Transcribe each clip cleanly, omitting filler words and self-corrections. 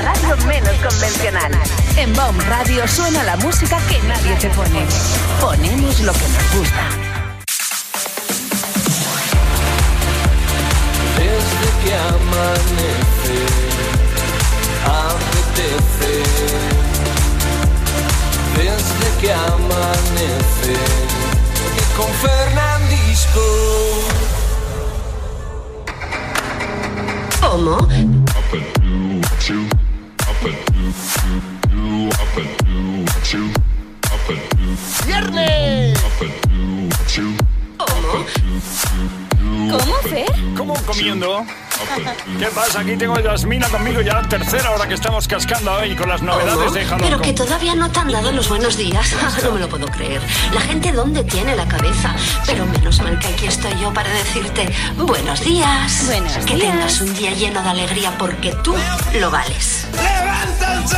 radio menos convencional. En BOM Radio suena la música que nadie te pone. Ponemos lo que nos gusta. Desde que amanece, apetece. Desde que amanece, y con Fernandisco. ¿Cómo? ¡Viernes! ¿Cómo, Fer? ¿Cómo comiendo? ¿Qué pasa? Aquí tengo a Yasmina conmigo ya la tercera hora que estamos cascando hoy con las novedades de Halloween. Pero que todavía no te han dado los buenos días. No me lo puedo creer. La gente ¿dónde tiene la cabeza? Pero menos mal que aquí estoy yo para decirte buenos días. Buenos que días. tengas un día lleno de alegría porque tú lo vales. ¡Levántense!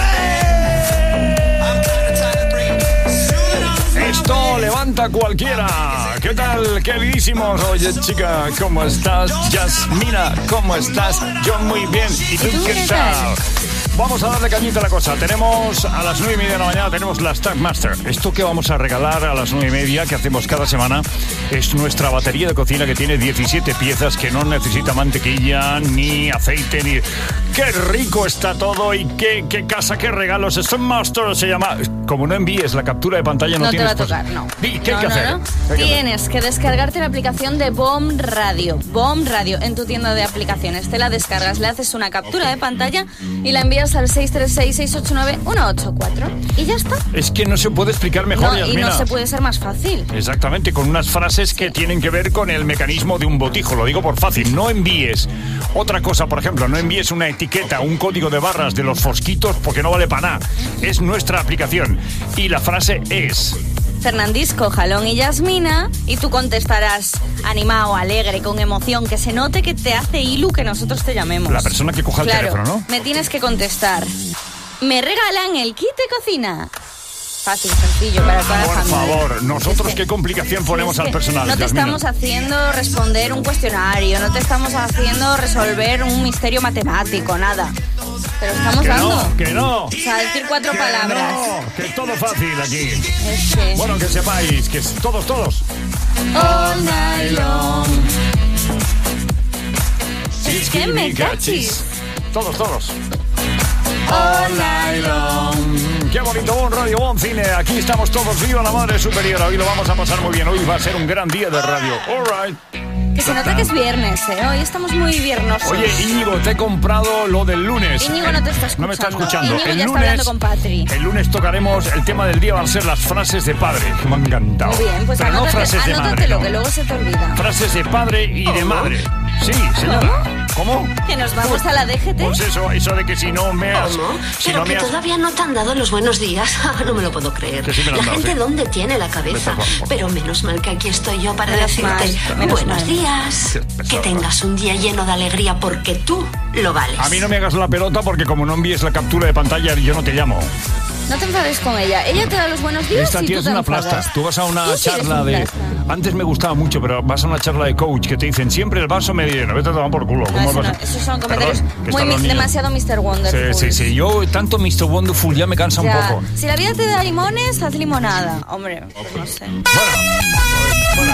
Esto levanta a cualquiera. ¿Qué tal, queridísimos? Oye, chica, ¿cómo estás? Yasmina, ¿cómo estás? Yo muy bien. ¿Y tú qué tal? Vamos a darle cañita a la cosa. Tenemos a las 9:30 de la mañana, tenemos la Stackmaster. Esto que vamos a regalar a las 9:30, que hacemos cada semana, es nuestra batería de cocina que tiene 17 piezas, que no necesita mantequilla, ni aceite, ni... ¡Qué rico está todo! Y qué casa, qué regalos. Stackmaster se llama... Como no envíes la captura de pantalla, no tienes... No te va a tocar, no. ¿Y qué hay que hacer? No. Tienes que descargarte la aplicación de BOM Radio. BOM Radio en tu tienda de aplicaciones. Te la descargas, le haces una captura de pantalla y la envías al 636-689-184. Y ya está. Es que no se puede explicar mejor, No, y Yasmina. no se puede ser más fácil. Exactamente, con unas frases que tienen que ver con el mecanismo de un botijo. Lo digo por fácil. No envíes otra cosa, por ejemplo, no envíes una etiqueta, un código de barras de los fosquitos, porque no vale para nada. Es nuestra aplicación. Y la frase es... Fernandisco, Jalón y Yasmina, y tú contestarás animado, alegre, con emoción, que se note que te hace ilu que nosotros te llamemos. La persona que coja el teléfono, ¿no? Me tienes que contestar. ¿Me regalan el kit de cocina? Fácil, sencillo, para toda la Por familia. favor, nosotros qué complicación ponemos al personal, No te Yasmina. estamos haciendo responder un cuestionario, no te estamos haciendo resolver un misterio matemático, nada. Te lo estamos Que dando. no, que no. O sea, decir 4 Que palabras. no, que todo fácil aquí. Es que... Bueno, que sepáis que todos. All night long. Es que me cachis. Todos. All night long. Qué bonito, Bon Radio, Bon Cine. Aquí estamos todos. Viva la Madre Superior. Hoy lo vamos a pasar muy bien. Hoy va a ser un gran día de radio. All right. Que se nota que es viernes, ¿eh? Hoy estamos muy viernosos. Oye, Íñigo, te he comprado lo del lunes. Íñigo no te está escuchando. No me está escuchando. Íñigo El ya está lunes, hablando con Patri. el lunes tocaremos, el tema del día van a ser las frases de padre, que me han encantado. Muy bien, pues pero no frases de madre. anótatelo, No. que luego se te olvida. Frases de padre y de madre. Sí, señora. ¿Cómo? Que nos vamos a la DGT. Pues eso de que si no me has... ¿Cómo? Si Pero no que me has... todavía no te han dado los buenos días. No me lo puedo creer. Que sí me lo La han dado, gente sí. ¿dónde tiene la cabeza? Vete, por- Pero menos mal que aquí estoy yo para Menos decirte mal, menos buenos mal. días. Qué pesado. Que tengas un día lleno de alegría porque tú lo vales. A mí no me hagas la pelota porque como no envíes la captura de pantalla yo no te llamo. No te enfades con ella. Ella te da los buenos días Esta y tía tú es te una enfadas. plasta. Tú vas a una Tú sí eres charla un de... plasta. Antes me gustaba mucho, pero vas a una charla de coach que te dicen siempre el vaso medio lleno. Vete a tomar por culo. No, ¿Cómo eso vas a- no, esos son comentarios Perdón, que muy están los niños. demasiado Mr. Wonderful. Sí. Yo tanto Mr. Wonderful ya me cansa un Ya, poco. si la vida te da limones, haz limonada. Hombre, pues no sé. Bueno,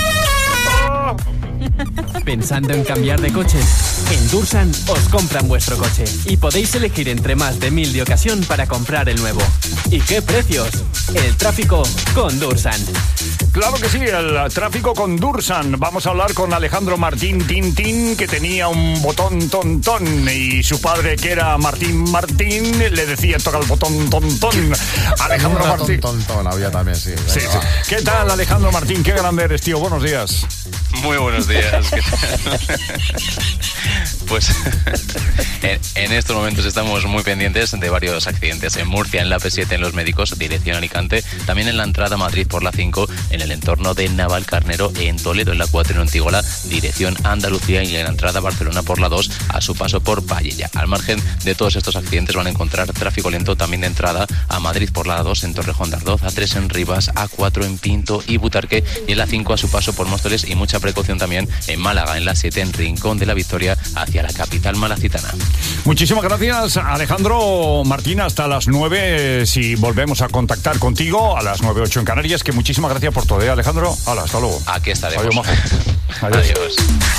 ¿Pensando en cambiar de coche? En Dursan os compran vuestro coche y podéis elegir entre más de 1000 de ocasión para comprar el nuevo. ¿Y qué precios? El tráfico con Dursan. claro que sí, el tráfico con Dursan. Vamos a hablar con Alejandro Martín Tintín, que tenía un botón tontón y su padre, que era Martín Martín, le decía toca el botón tontón. Alejandro Martín. Tontón había también, sí. Sí, Venga, sí. va. ¿Qué tal, Alejandro Martín? Qué grande eres, tío. Buenos días. Muy buenos días. ¿Qué tal? Pues en estos momentos estamos muy pendientes de varios accidentes. En Murcia, en la P7, en Los Médicos, dirección Alicante. También en la entrada a Madrid por la 5, en el entorno de Navalcarnero. En Toledo, en la 4, en Antígola, dirección Andalucía. Y en la entrada a Barcelona por la 2, a su paso por Pallella. Al margen de todos estos accidentes van a encontrar tráfico lento también de entrada a Madrid por la 2, en Torrejón de Ardoz, A3 en Rivas, A4 en Pinto y Butarque. Y en la 5, a su paso por Móstoles y mucha precaución también en Málaga, en la 7, en Rincón de la Victoria, hacia la capital malacitana. Muchísimas gracias, Alejandro Martín. Hasta las 9, si volvemos a contactar contigo, a las 9:08 en Canarias. Que muchísimas gracias por todo, Alejandro. Hala, hasta luego. Aquí estaremos. Adiós, majo. Adiós.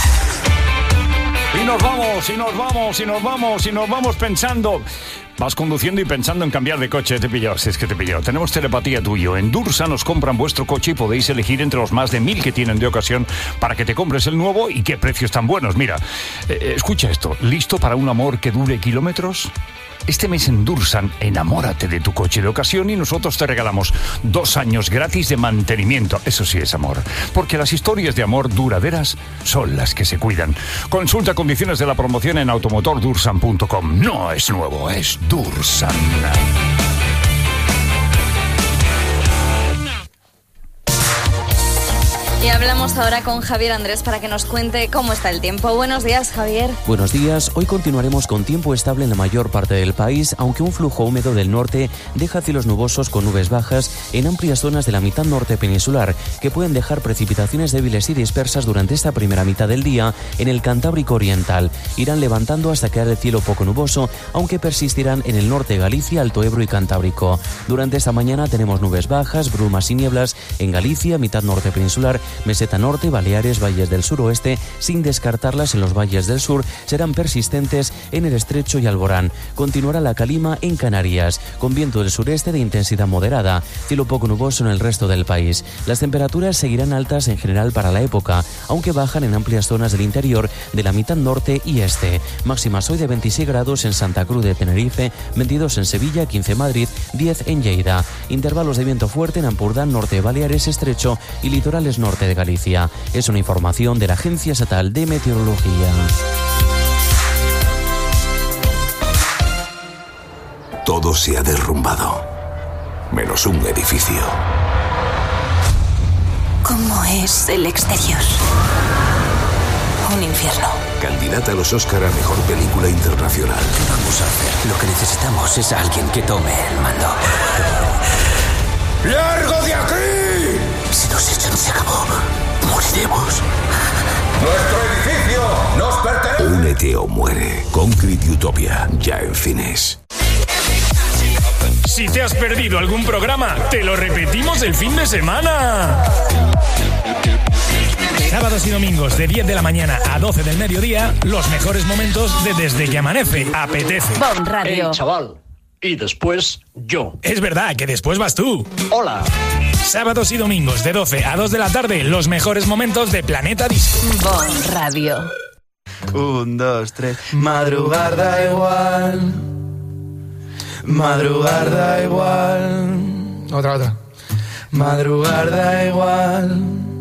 Y nos vamos pensando. Vas conduciendo y pensando en cambiar de coche. Te pilló, si es que te pilló. Tenemos telepatía tuyo. En Dursa nos compran vuestro coche y podéis elegir entre los más de 1000 que tienen de ocasión para que te compres el nuevo. ¿Y qué precios tan buenos? Mira, escucha esto. ¿Listo para un amor que dure kilómetros? Este mes en Dursan, enamórate de tu coche de ocasión y nosotros te regalamos 2 años gratis de mantenimiento. Eso sí es amor, porque las historias de amor duraderas son las que se cuidan. Consulta condiciones de la promoción en automotordursan.com. No es nuevo, es Dursan. Y hablamos ahora con Javier Andrés para que nos cuente cómo está el tiempo. Buenos días, Javier. Buenos días. Hoy continuaremos con tiempo estable en la mayor parte del país, aunque un flujo húmedo del norte deja cielos nubosos con nubes bajas en amplias zonas de la mitad norte peninsular, que pueden dejar precipitaciones débiles y dispersas durante esta primera mitad del día en el Cantábrico Oriental. Irán levantando hasta quedar el cielo poco nuboso, aunque persistirán en el norte de Galicia, Alto Ebro y Cantábrico. Durante esta mañana tenemos nubes bajas, brumas y nieblas en Galicia, mitad norte peninsular, meseta norte, Baleares, valles del suroeste, sin descartarlas en los valles del sur, serán persistentes en el Estrecho y Alborán. Continuará la calima en Canarias, con viento del sureste de intensidad moderada, cielo poco nuboso en el resto del país. Las temperaturas seguirán altas en general para la época, aunque bajan en amplias zonas del interior de la mitad norte y este. Máximas hoy de 26 grados en Santa Cruz de Tenerife, 22 en Sevilla, 15 en Madrid, 10 en Lleida. Intervalos de viento fuerte en Ampurdán, norte de Baleares, Estrecho y litorales norte de Galicia. Es una información de la Agencia Estatal de Meteorología. Todo se ha derrumbado, menos un edificio. ¿Cómo es el exterior? Un infierno. Candidata a los Oscar a Mejor Película Internacional. ¿Qué vamos a hacer? Lo que necesitamos es alguien que tome el mando. ¡Largo de aquí! Si nos echan, se acabó. Moriremos. ¡Nuestro edificio nos pertenece! Únete o muere. Concrete Utopia, ya en cines. Si te has perdido algún programa, te lo repetimos el fin de semana. Sábados y domingos de 10 de la mañana a 12 del mediodía, los mejores momentos de Desde que Amanece. Apetece. BOM Radio. Hey, chaval. Y después yo. Es verdad que después vas tú. Hola. Sábados y domingos de 12 a 2 de la tarde, los mejores momentos de Planeta Disco. BOM Radio. 1, 2, 3. Madrugar da igual. Madrugar da igual. Otra. Madrugar da igual.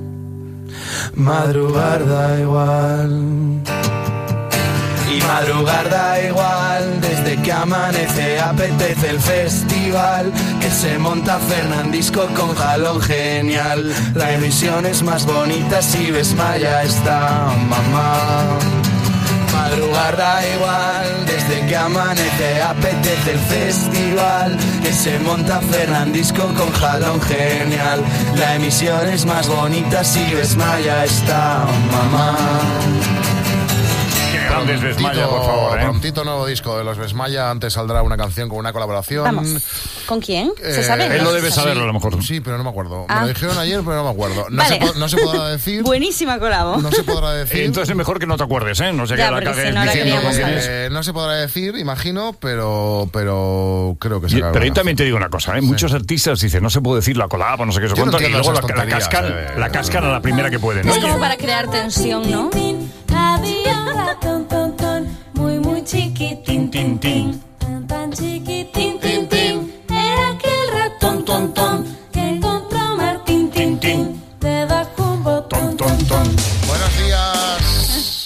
Madrugar da igual. Y madrugar da igual, desde que amanece apetece el festival que se monta Fernandisco con jalón genial. La emisión es más bonita si ves Maya está, mamá. Madrugar da igual, desde que amanece apetece el festival que se monta Fernandisco con jalón genial. La emisión es más bonita si ves Maya está, mamá. Grandes Besmaya, por favor, Prontito nuevo disco de los Besmaya. Antes saldrá una canción con una colaboración. Vamos. ¿Con quién? ¿Se sabe? Él lo debe saberlo, a lo mejor. Sí, pero no me acuerdo. Ah. Me lo dijeron ayer, pero no me acuerdo. Vale. No se podrá decir. Buenísima colabo. No se podrá decir. Entonces es mejor que no te acuerdes, ¿eh? No sé Ya, qué la porque cagues si no la diciendo queríamos con quién saber. es. No se podrá decir, imagino, pero creo que se acaba. Pero yo también te digo una cosa, ¿eh? Muchos artistas dicen, no se puede decir la colaba, no sé qué, Yo no cuánto, y entiendo luego esas tonterías, la cascan a la primera que pueden. Es Oye, como para crear tensión, ¿no? Muy chiquitín, tin, tin, tan chiquitín, tin, tin. Era aquel ratón, ton, ton, que encontró Martín, tin, tin, debajo un botón, ton, ton. Buenos días.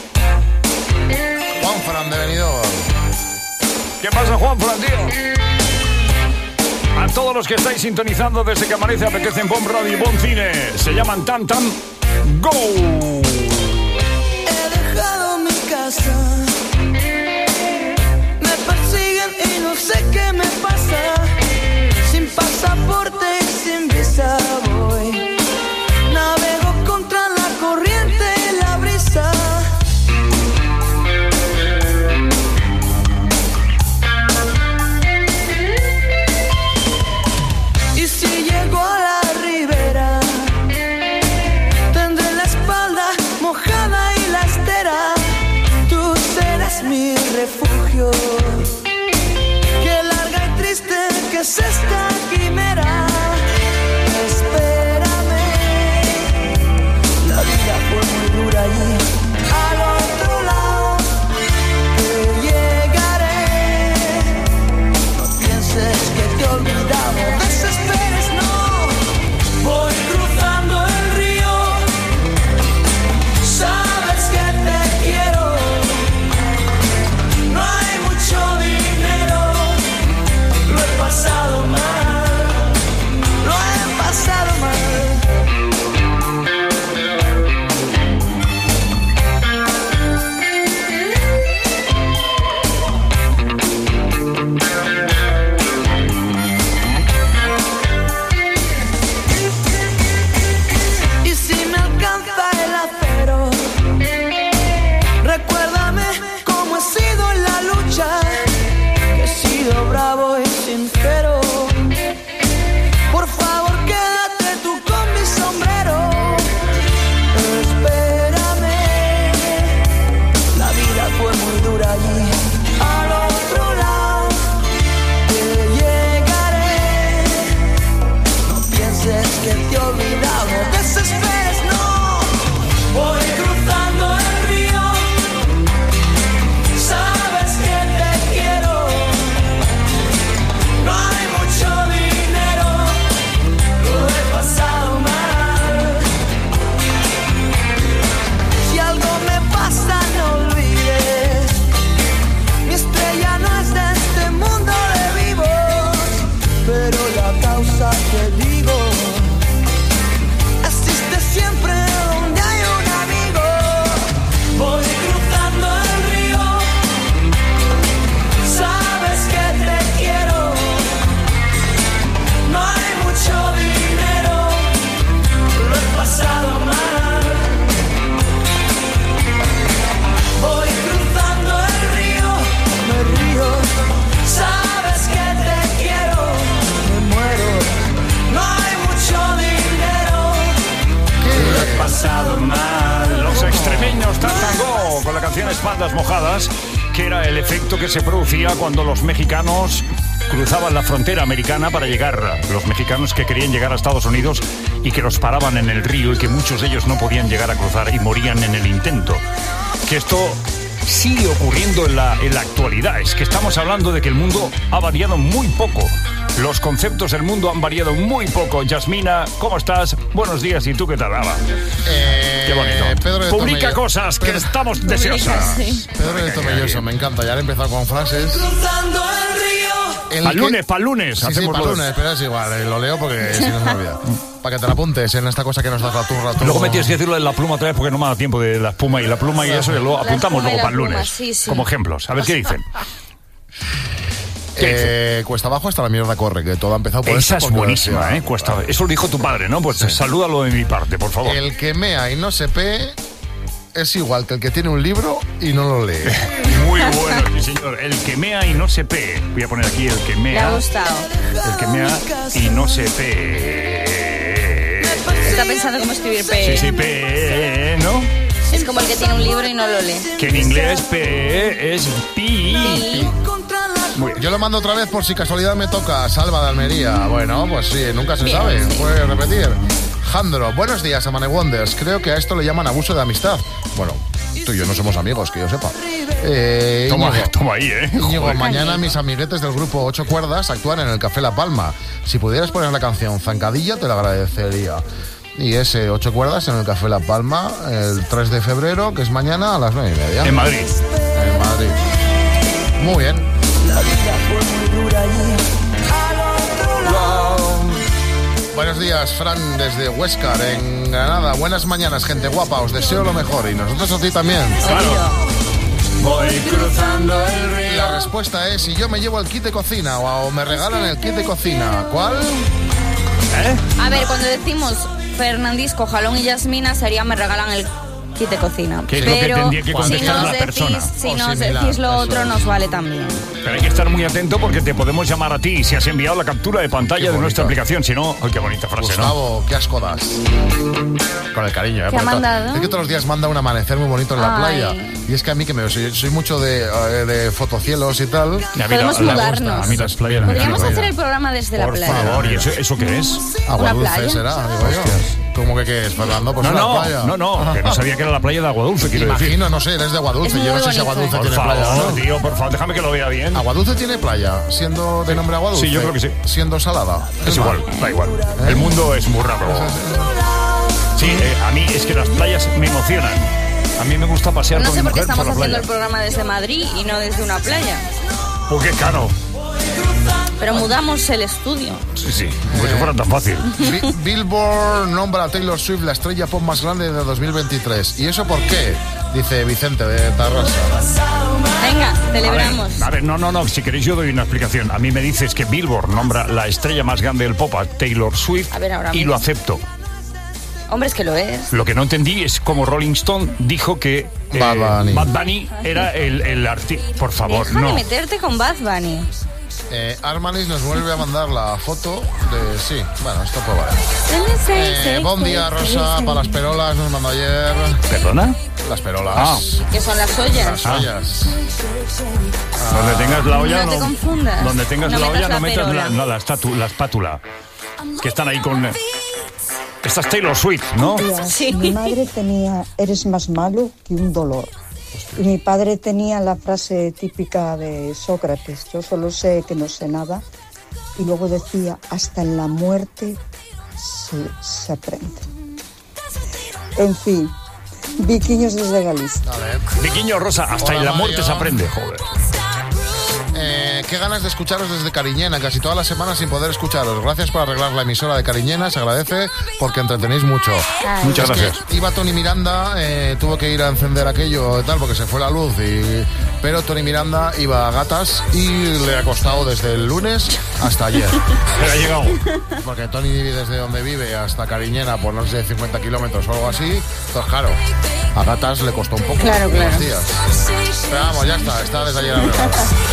Juanfran de Benidorm. ¿qué pasa, Juanfran, tío? A todos los que estáis sintonizando desde que amanece apetece en BOM Radio y BOM Cine, se llaman Tam Tam Go. He dejado mi casa, me persiguen y no sé qué me pasa. Sin pasaporte y sin visa voy, navego contra la corriente. refugio. Qué larga y triste que es esta quimera. Espérame, la vida fue muy dura allí. Al otro lado te llegaré. No pienses que te he olvidado, desesperes, no. Voy cruzando el río. Sabes que te quiero. No hay mucho dinero. Lo he pasado mal. Lo he pasado mal. Y si me alcanza el acero, recuérdame cómo he sido en la lucha, que he sido bravo y sincero. Por favor, quédate tú con mi sombrero. Espérame, la vida fue muy dura allí. Al otro lado te llegaré. No pienses que te he olvidado, desesperes, no. Voy cruzando el río. Sabes que te quiero. No hay mucho dinero. Lo he pasado mal. Si algo me pasa, no olvides. Mi estrella no es de este mundo de vivos, pero la causa que digo existe siempre donde hay un amigo. Voy cruzando el río. Sabes que te quiero. No hay mucho dinero. Lo he pasado mal. Voy cruzando el río. Me río. Sabes que te quiero. Me muero. No hay mucho dinero. Lo he pasado mal. Los extremeños Tartangó con la canción Espaldas Mojadas, que era el efecto que se producía cuando los mexicanos cruzaban la frontera americana para llegar, los mexicanos que querían llegar a Estados Unidos y que los paraban en el río y que muchos de ellos no podían llegar a cruzar y morían en el intento. Que esto sigue ocurriendo en la actualidad. Es que estamos hablando de que el mundo ha variado muy poco. Los conceptos del mundo han variado muy poco. Yasmina, ¿cómo estás? Buenos días. ¿Y tú qué tal? Qué bonito. Pedro de Publica Tomelloso. cosas que estamos deseosas. Sí. Pedro de Tomelloso, me encanta. Ya he empezado con frases. Cruzando el río. Para el lunes. Sí, hacemos para los- lunes, pero es igual. Lo leo porque si no se me olvida. Para que te la apuntes en esta cosa que nos das la turra. Luego me tienes que decirlo de la pluma otra vez porque no me ha dado tiempo de la espuma y la pluma y eso, y lo La apuntamos espuma y luego la para el pluma, lunes. sí, sí. Como ejemplos. A ver qué dicen. Cuesta abajo hasta la mierda corre, que todo ha empezado por Esa esto, es porque buenísima, decía, ¿eh? Cuesta. Eso lo dijo tu padre, ¿no? Pues salúdalo de mi parte, por favor. El que mea y no se pee es igual que el que tiene un libro y no lo lee. Muy bueno, sí, señor. El que mea y no se pee. Voy a poner aquí el que Le mea. ha gustado. El que mea y no se pee. Está pensando cómo escribir P. Sí, pee, ¿no? Es como el que tiene un libro y no lo lee. Que en inglés pee es pi. Muy bien. Yo lo mando otra vez por si casualidad me toca. Salva de Almería. Bueno, pues sí, nunca se Bien, sabe. sí. Puede repetir. Jandro, buenos días, Amane Wonders. Creo que a esto le llaman abuso de amistad. Bueno, tú y yo no somos amigos, que yo sepa. Toma Íñigo, ahí, ¿eh? Íñigo, Joder. mañana mis amiguetes del grupo 8 Cuerdas actúan en el Café La Palma. Si pudieras poner la canción Zancadilla, te lo agradecería. Y ese 8 Cuerdas en el Café La Palma el 3 de febrero, que es mañana a las 9:30. En Madrid. En Madrid. Muy bien. La vida fue muy dura allí. Al otro lado. Buenos días, Fran, desde Huéscar, en Granada. Buenas mañanas, gente guapa. Os deseo lo mejor y nosotros a ti también. Voy cruzando el Y río. la respuesta es si yo me llevo el kit de cocina o me regalan el kit de cocina. ¿Cuál? A ver, cuando decimos Fernandisco, Jalón y Yasmina, sería me regalan kit de cocina. Que es lo que pero tendría que si contestar nos la persona. si O nos similar, decís lo eso otro, es. nos vale también. Pero hay que estar muy atento porque te podemos llamar a ti si has enviado la captura de pantalla de nuestra aplicación. Si no, ¡ay, qué bonita frase! Gustavo, qué asco das. Con el cariño, ¿eh? ¿Qué ha Porque mandado? Es que todos los días manda un amanecer muy bonito en la Ay. playa. Y es que a mí, que soy mucho de fotocielos y tal. Podemos mudarnos. A mí las playas me Podríamos encantan. hacer el programa desde la Por playa. favor, ¿y eso qué es? Agua ¿Una dulce playa? será, digo yo. ¿Cómo que qué es, Fernando? Pues una playa. No, que no sabía que era la playa de Agua Dulce, quiero decir. Imagino, no sé, eres de Agua Dulce. Es Yo no muy sé si Agua bonito. Dulce Por tiene playa o favor, no. tío, por favor, déjame que lo vea bien. Agua Dulce tiene playa, siendo de nombre Agua Dulce. Sí, yo creo que sí. Siendo salada. Es igual, da igual. El mundo es muy raro. Sí, a mí es que las playas me emocionan. A mí me gusta pasear No con sé mi por qué mujer estamos por la haciendo playa. el programa desde Madrid y no desde una playa. Porque caro. Pero mudamos el estudio. Sí, sí, como si fuera tan fácil. Billboard nombra a Taylor Swift la estrella pop más grande de 2023. ¿Y eso por qué? Dice Vicente de Tarrasa. Venga, celebramos. A ver, no, si queréis yo doy una explicación. A mí me dices que Billboard nombra la estrella más grande del pop a Taylor Swift A ver, ahora y mismo. lo acepto. Hombre, es que lo es. Lo que no entendí es cómo Rolling Stone dijo que Bad Bunny. Bad Bunny era el artista. Por favor, Deja de no. meterte con Bad Bunny. Armanis nos vuelve a mandar la foto de... Sí, bueno, esto puede valer. Buen día, Rosa, para las perolas, nos mandó ayer. ¿Perdona? Las perolas. Ah. Que son las ollas. Las ollas. Donde tengas la olla, No te confundas. Donde tengas No la metas olla, la no metas perola. la espátula. Que están ahí con... Esta es Taylor Swift, ¿no? Sí. Mi madre tenía, eres más malo que un dolor. Y mi padre tenía la frase típica de Sócrates, yo solo sé que no sé nada. Y luego decía, hasta en la muerte se aprende. En fin, Viquiños desde Galicia. Viquiño Rosa, hasta Hola, en la muerte Mario. se aprende, joder. Qué ganas de escucharos desde Cariñena, casi todas las semanas sin poder escucharos. Gracias por arreglar la emisora de Cariñena, se agradece porque entretenéis mucho. Muchas Es que gracias. iba Tony Miranda, tuvo que ir a encender aquello y tal porque se fue la luz, pero Tony Miranda iba a gatas y le ha costado desde el lunes hasta ayer. Pero ha llegado. Porque Tony desde donde vive hasta Cariñena, por no sé, 50 kilómetros o algo así, entonces claro, a gatas le costó un poco. Claro, claro. unos días. Pero vamos, ya está desde ayer arreglado.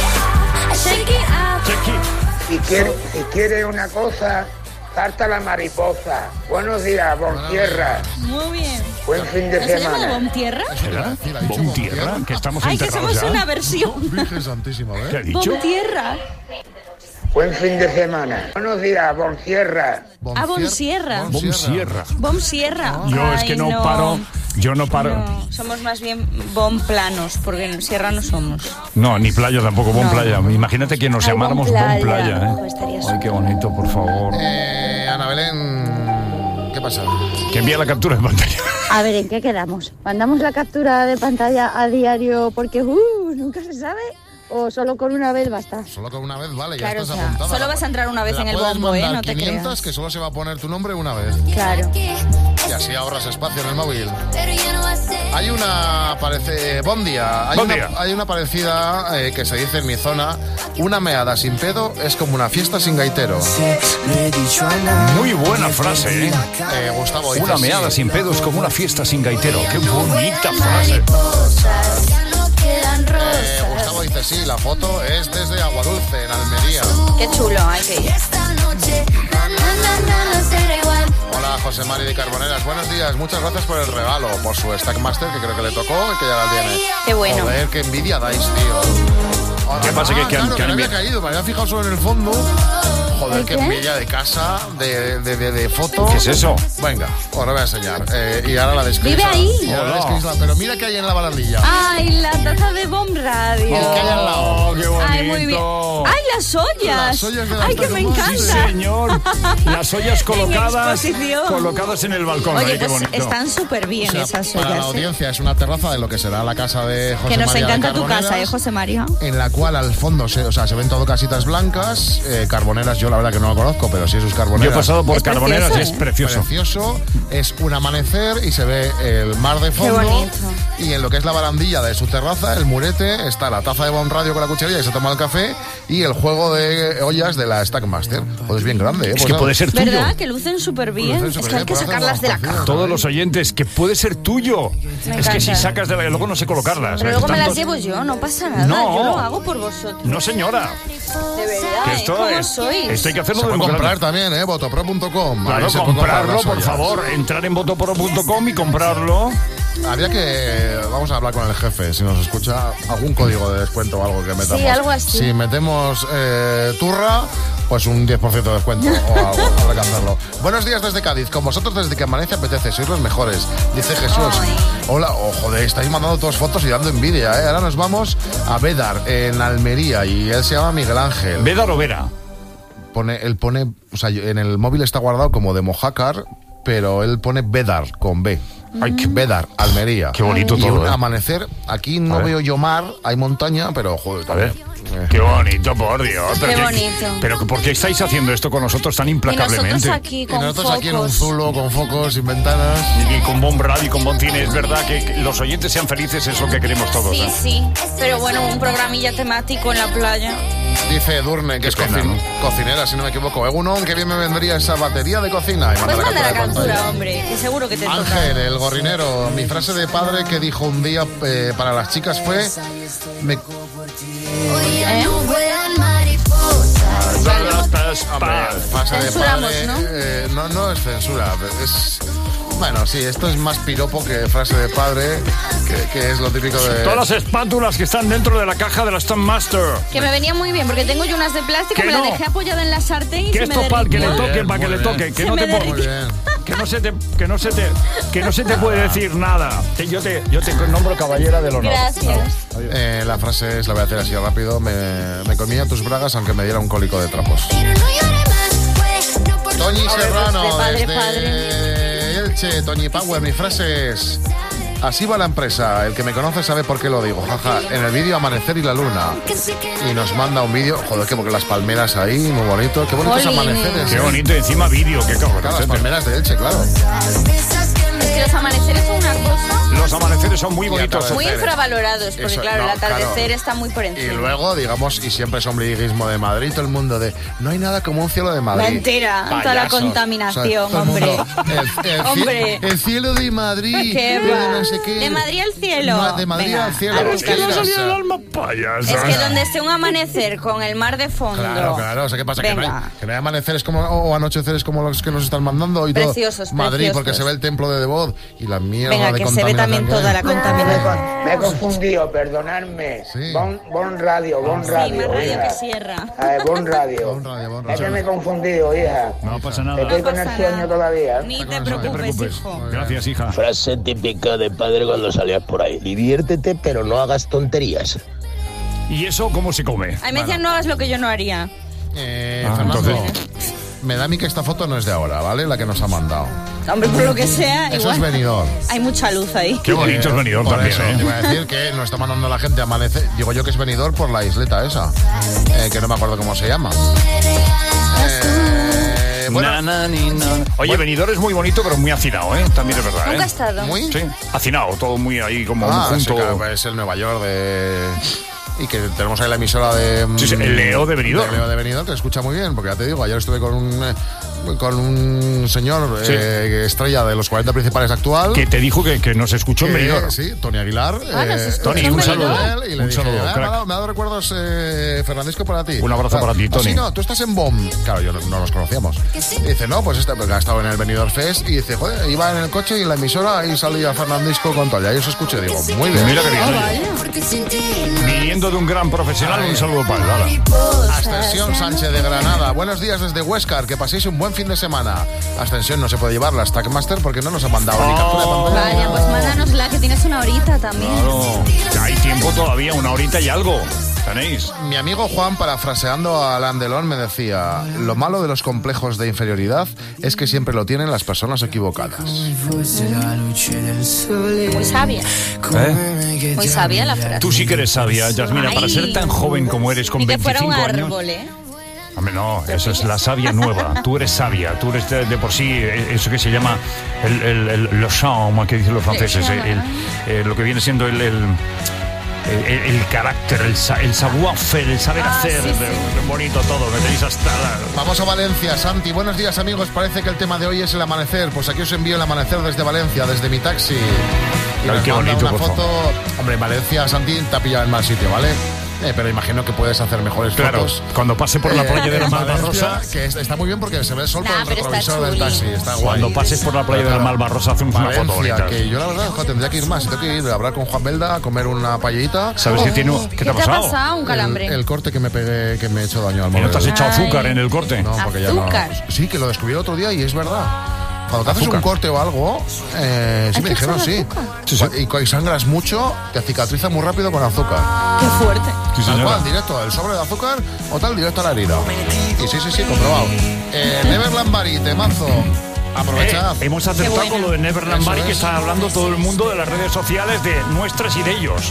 Si quiere una cosa, tarta la mariposa. Buenos días, Bon Tierra. Muy bien. Buen fin de ¿No se llama semana. Bon Tierra? ¿Será? ¿Bon Tierra? Que estamos Ay, que enterrados somos ya. una versión. Virgen Santísima, ¿Qué ha ¿eh? dicho? Bon Tierra. Buen fin de semana. Buenos días, Bon Tierra. Ah, Bon Sierra. Bon Sierra. Bon Sierra. Yo es Ay, que no paro. Yo no paro. No, somos más bien Bon Planos, porque en Sierra no somos. No, ni playa tampoco, Bon No. Playa. Imagínate que nos Ay, llamáramos Bon Bon Playa. Playa, Pues estaría Ay, qué bonito, por favor. Ana Belén, ¿qué pasa? Que envía la captura de pantalla. A ver, ¿en qué quedamos? ¿Mandamos la captura de pantalla a diario porque nunca se sabe? ¿O solo con una vez basta? Solo con una vez, vale, ya Claro, o estás sea, apuntada. solo vas a entrar una vez La en el puedes bombo, mandar no te 500, creas. que solo se va a poner tu nombre una vez. Claro. Y así ahorras espacio en el móvil. Hay una, parece, buen día. Buen día. Hay una parecida que se dice en mi zona, una meada sin pedo es como una fiesta sin gaitero. Muy buena frase, ¿eh? Gustavo dice, Una sí. meada sin pedos como una fiesta sin gaitero. Qué bonita frase. Gustavo dice, sí, la foto es desde Aguadulce, en Almería. Qué chulo, hay que ir. Hola, José Mari de Carboneras. Buenos días, muchas gracias por el regalo, por su Stackmaster, que creo que le tocó y que ya la tiene. Qué bueno. Joder, qué envidia dais, tío. ¿Qué pasa? Que han Claro, que no había enviado. caído, me había fijado solo en el fondo. Joder, ¿El qué qué? envidia de casa, de foto. ¿Qué es eso? Venga, os lo voy a enseñar. Y ahora la describís. Vive ahí. Y ahora la describís, pero mira qué hay en la barandilla. Ay, la taza de Bomb Radio. ¿Qué hay al lado? Oh, qué bonito. Ay, muy bien. Ay, las ollas. Las ollas de la Ay, que me Stackmaster. Sí, encanta. señor. Las ollas colocadas, exposición. colocadas en el balcón. Oye, Ay, qué pues bonito. están súper bien O sea, esas para la ollas. ¿eh? audiencia es una terraza de lo que será la casa de José Que nos María de encanta tu Carboneras, casa, José María. en la cual al fondo se ven todo casitas blancas, Carboneras yo la verdad que no lo conozco, pero sí sus Carboneras. Yo he pasado por Es Carboneras, precioso, es precioso. Precioso, es un amanecer y se ve el mar de fondo. bonito. Y en lo que es la barandilla de su terraza, el murete, está la taza de Bon Radio con la cucharilla y se toma el café y el juego de ollas de la Stackmaster. Pues es bien grande, ¿eh? Es que puede ser tuyo. ¿Verdad? Que lucen súper bien. Es que hay que sacarlas de la caja. Todos los oyentes, que puede ser tuyo. Me es que si encanta. sacas de la... Luego no sé colocarlas. Pero luego me las llevo yo, no pasa nada. No. Yo lo hago por vosotros. No, señora. De verdad, Que esto ¿cómo es- sois? Esto hay que hacerlo Se puede democrático. comprar también, votopro.com. Claro, Ahí se puede comprar comprarlo, las por ollas. favor. Entrar en votopro.com y comprarlo. Habría que... Vamos a hablar con el jefe, si nos escucha, algún código de descuento o algo que metamos. Sí, algo así. Si metemos turra, pues un 10% de descuento o algo, habrá que hacerlo. Buenos días desde Cádiz, con vosotros desde que amanece apetece, sois los mejores, dice Jesús. Hola, joder, estáis mandando todas fotos y dando envidia, ¿eh? Ahora nos vamos a Bédar, en Almería, y él se llama Miguel Ángel. ¿Bédar o Vera? Él pone, o sea, en el móvil está guardado como de Mojácar, pero él pone Bédar, con B. Bédar, Almería. Qué bonito y todo, un ¿eh? amanecer, aquí no A ver. veo yo mar, hay montaña, pero joder, A ver. Qué bonito, por Dios. Qué bonito. Pero ¿por qué estáis haciendo esto con nosotros tan Y implacablemente? nosotros aquí Y con nosotros focos. aquí en un zulo, con focos, sin ventanas. Y con Bomb Radio y con Bontine, es verdad que los oyentes sean felices, es lo que queremos todos. Sí, ¿eh? sí. Pero bueno, un programilla temático en la playa. Dice Edurne, que es cocinera, si no me equivoco. Egunon, que bien me vendría esa batería de cocina. Y Pues manda la de captura, pantalla. hombre, que seguro que te Ángel, el gorrinero. Mi frase de padre que dijo un día para las chicas fue... Me... Frase de Censuramos, padre, ¿no? no es censura, es... Bueno, sí, esto es más piropo que frase de padre, que es lo típico de... Todas las espátulas que están dentro de la caja de la Stuntmaster. Que me venía muy bien, porque tengo yo unas de plástico, Que me no. las dejé apoyada en la sartén y Que se me esto para que le derritió. toque, para que le toque, que Se no me te derritió. que no se te puede decir nada. Yo te nombro caballera del honor. Gracias. La frase es, la voy a hacer así rápido, me comía tus bragas aunque me diera un cólico de trapos. Toñi Serrano, de padre, desde Elche, Toñi Power, mi frase es... Así va la empresa, el que me conoce sabe por qué lo digo, jaja, en el vídeo Amanecer y la Luna. Y nos manda un vídeo, joder, que porque las palmeras ahí, muy bonito, qué bonitos Jolín. amaneceres. Qué bonito, encima vídeo, qué cabrón. Claro, las palmeras de Elche, claro. Es que los amaneceres son una cosa Los amaneceres son muy bonitos. muy infravalorados, porque Eso, claro, no, el atardecer claro. está muy por Y encima. luego, digamos, y siempre es ombliguismo de Madrid, todo el mundo de, no hay nada como un cielo de Madrid. Mentira, toda la Payasos. contaminación, todo el mundo, hombre. Hombre. El cielo de Madrid. ¿Qué de va? no sé qué. De Madrid al cielo. De Madrid Venga, al cielo. a ver, Es que no salía el alma payasa. Es que donde esté un amanecer con el mar de fondo. Claro, o sea, ¿qué pasa? Que no, Venga. que no hay amaneceres como, o anocheceres como los que nos están mandando y Preciosos, todo. Madrid, preciosos. porque se ve el templo de Devot y la mierda Venga, de que se ve también contaminación toda que la hay. contaminación. Me he confundido, perdonadme. Bon Radio, Bon Sí, Radio, más radio hija. que sierra. Bon Radio. Es que me he confundido, hija. No pasa nada. Estoy con el sueño todavía. Ni te preocupes, hijo. Gracias, hija. Frase típica de padre cuando salías por ahí. Diviértete, pero no hagas tonterías. ¿Y eso cómo se come? A mí me decían, no hagas lo que yo no haría. Fernando, me da a mí que esta foto no es de ahora, ¿vale? La que nos ha mandado. Hombre, por lo que sea, Eso igual. es Benidorm. Hay mucha luz ahí. Qué bonito es Benidorm Por también, eso, ¿eh? te iba a decir que nos está mandando la gente a amanecer. Digo yo que es Benidorm por la isleta esa, que no me acuerdo cómo se llama. Oye, Benidorm es muy bonito, pero muy hacinado, ¿eh? También es verdad, ¿eh? Nunca he estado. ¿Muy? Sí, hacinado, todo muy ahí como Sí, junto. claro, es el Nueva York de... Y que tenemos ahí la emisora de... Sí, sí, el Leo de Benidorm. Leo de Benidorm, que escucha muy bien, porque ya te digo, ayer estuve con un señor Sí. estrella de los 40 principales actual. Que te dijo que nos escuchó en Benidorm. Sí, Tony Aguilar. Ah, nos escuchó Tony, en un saludo. Benidorm. Y le Un dije, saludo, me ha crack. dado recuerdos, Fernandisco, para ti. Un abrazo para ti, Tony. Sí, no, tú estás en BOM. Claro, yo no nos conocíamos. Y dice, no, pues porque ha estado en el Benidorm Fest. Y dice, joder, iba en el coche y en la emisora ahí salía Fernandisco con Toya. Y eso escuché, digo, muy bien. Mira que bien. Viniendo de un gran profesional, un saludo para él. Ascensión Sánchez de Granada. Buenos días desde Huescar. Que paséis un buen fin de semana. Ascensión no se puede llevar la Stackmaster porque no nos ha mandado ni captura de pantalla. Vaya, pues mándanosla, que tienes una horita también. Claro, ya hay tiempo todavía, una horita y algo. ¿Tenéis? Mi amigo Juan, parafraseando a Alain Delon, me decía: lo malo de los complejos de inferioridad es que siempre lo tienen las personas equivocadas. Muy sabia. Muy sabia la frase. Tú sí que eres sabia, Yasmina, para ser tan joven como eres, con Ni que 25 fuera un años. árbol, ¿eh? Hombre, no, eso es la savia nueva. Tú eres sabia, tú eres de por sí, eso que se llama le charme, que dicen los franceses, lo que viene siendo el carácter, el savoir-faire, el saber hacer, bonito todo, me tenéis hasta Vamos a Valencia, Santi. Buenos días, amigos. Parece que el tema de hoy es el amanecer. Pues aquí os envío el amanecer desde Valencia, desde mi taxi. Ay, qué bonito, una foto. Hombre, Valencia, Santi, te ha pillado en mal sitio, ¿vale? Pero imagino que puedes hacer mejores fotos. Cuando pase por la playa de la Malvarrosa, que está muy bien porque se ve el sol por el retrovisor del taxi. Está guay. Cuando pases por la playa de la Malvarrosa, hacemos una foto bonita. Que yo la verdad tendría que ir más. Tengo que ir a hablar con Juan Belda, a comer una paelletita. ¿Sabes qué tiene? ¿Qué te ha pasado? Un calambre. El corte que me pegué, que me he hecho daño al móvil. ¿No te has echado azúcar en el corte? No, porque ya no. Sí, que lo descubrí el otro día y es verdad. Cuando te haces un corte o algo, sí me dijeron sí. Y sangras mucho, te cicatriza muy rápido con azúcar. Qué fuerte. Tal cual, directo, el sobre de azúcar o tal, directo a la herida. Y sí, comprobado. Neverland Bari, temazo. Aprovechad. Hemos acertado con lo de Neverland Bari, que está hablando todo el mundo de las redes sociales, de nuestras y de ellos.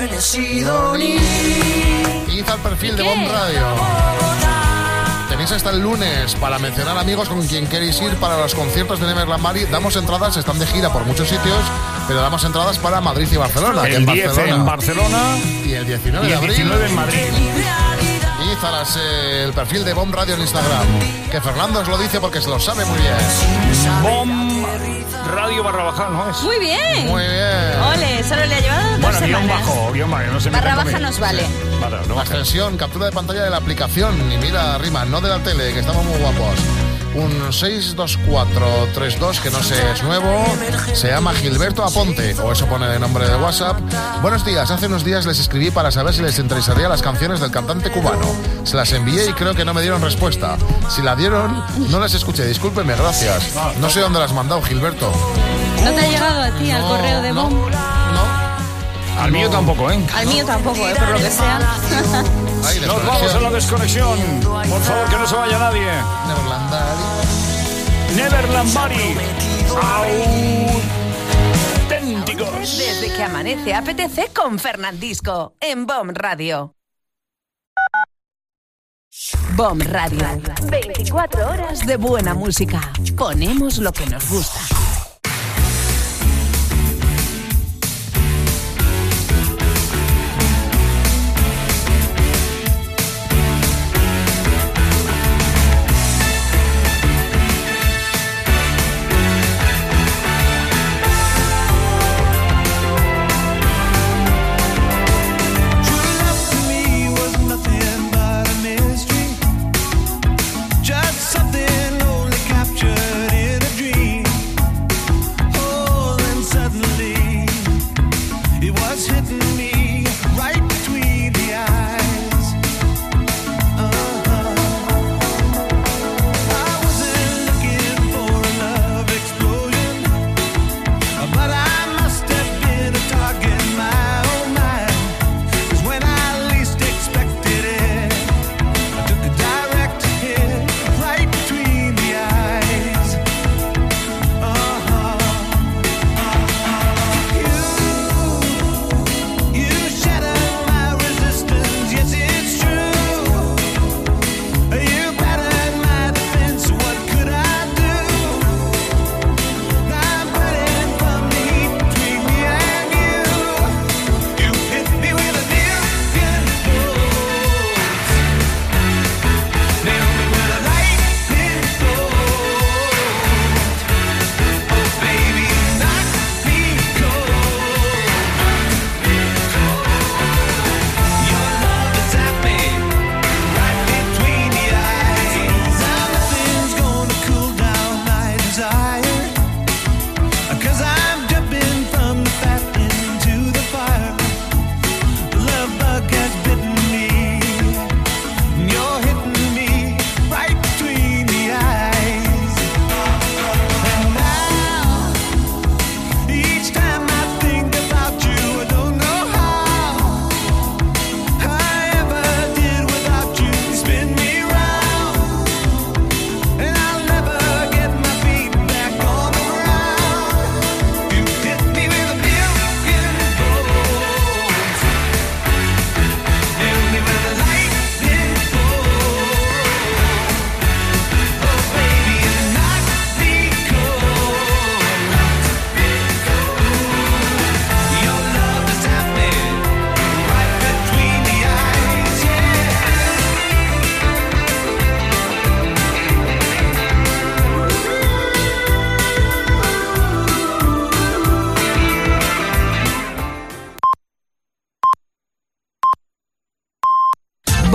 Id al perfil de BOM Radio. Tenéis hasta el lunes para mencionar amigos con quien queréis ir para los conciertos de Neverland Bari. Damos entradas, están de gira por muchos sitios, pero damos entradas para Madrid y Barcelona. El 10 en Barcelona y el 19 de abril. 19 en Madrid. Y el perfil de BOM Radio en Instagram, que Fernando os lo dice porque se lo sabe muy bien. BOM Radio / ¿no es? Muy bien. Muy bien. Ole, solo le ha llevado 2 semanas. Guión bajo, no se barra baja nos vale. La extensión, captura de pantalla de la aplicación. Y mira, rima, no de la tele, que estamos muy guapos. Un 62432, que no sé, es nuevo. Se llama Gilberto Aponte, o eso pone de nombre de WhatsApp. Buenos días, hace unos días les escribí para saber si les interesaría las canciones del cantante cubano. Se las envié y creo que no me dieron respuesta. Si la dieron, no las escuché, discúlpenme, gracias. No sé dónde las has mandado, Gilberto. ¿No te ha llegado a ti al correo de BOM? Al mío tampoco, ¿eh? Al mío tampoco, por lo que sea. Nos vamos a la desconexión. Por favor, que no se vaya nadie. Neverland Bari. Auténticos. Desde que amanece, apetece con Fernandisco en BOM Radio. BOM Radio. 24 horas de buena música. Ponemos lo que nos gusta. Just something only captured in a dream.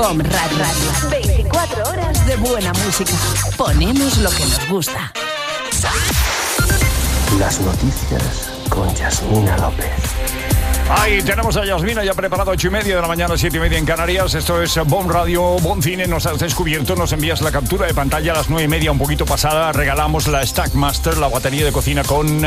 BOM Radio. 24 horas de buena música. Ponemos lo que nos gusta. Las noticias con Yasmina López. Ahí tenemos a Yasmina ya preparado, 8:30 de la mañana, 7:30 en Canarias. Esto es BOM Radio, BOM Cine. Nos has descubierto, nos envías la captura de pantalla a las 9:30, un poquito pasada. Regalamos la Stackmaster, la batería de cocina con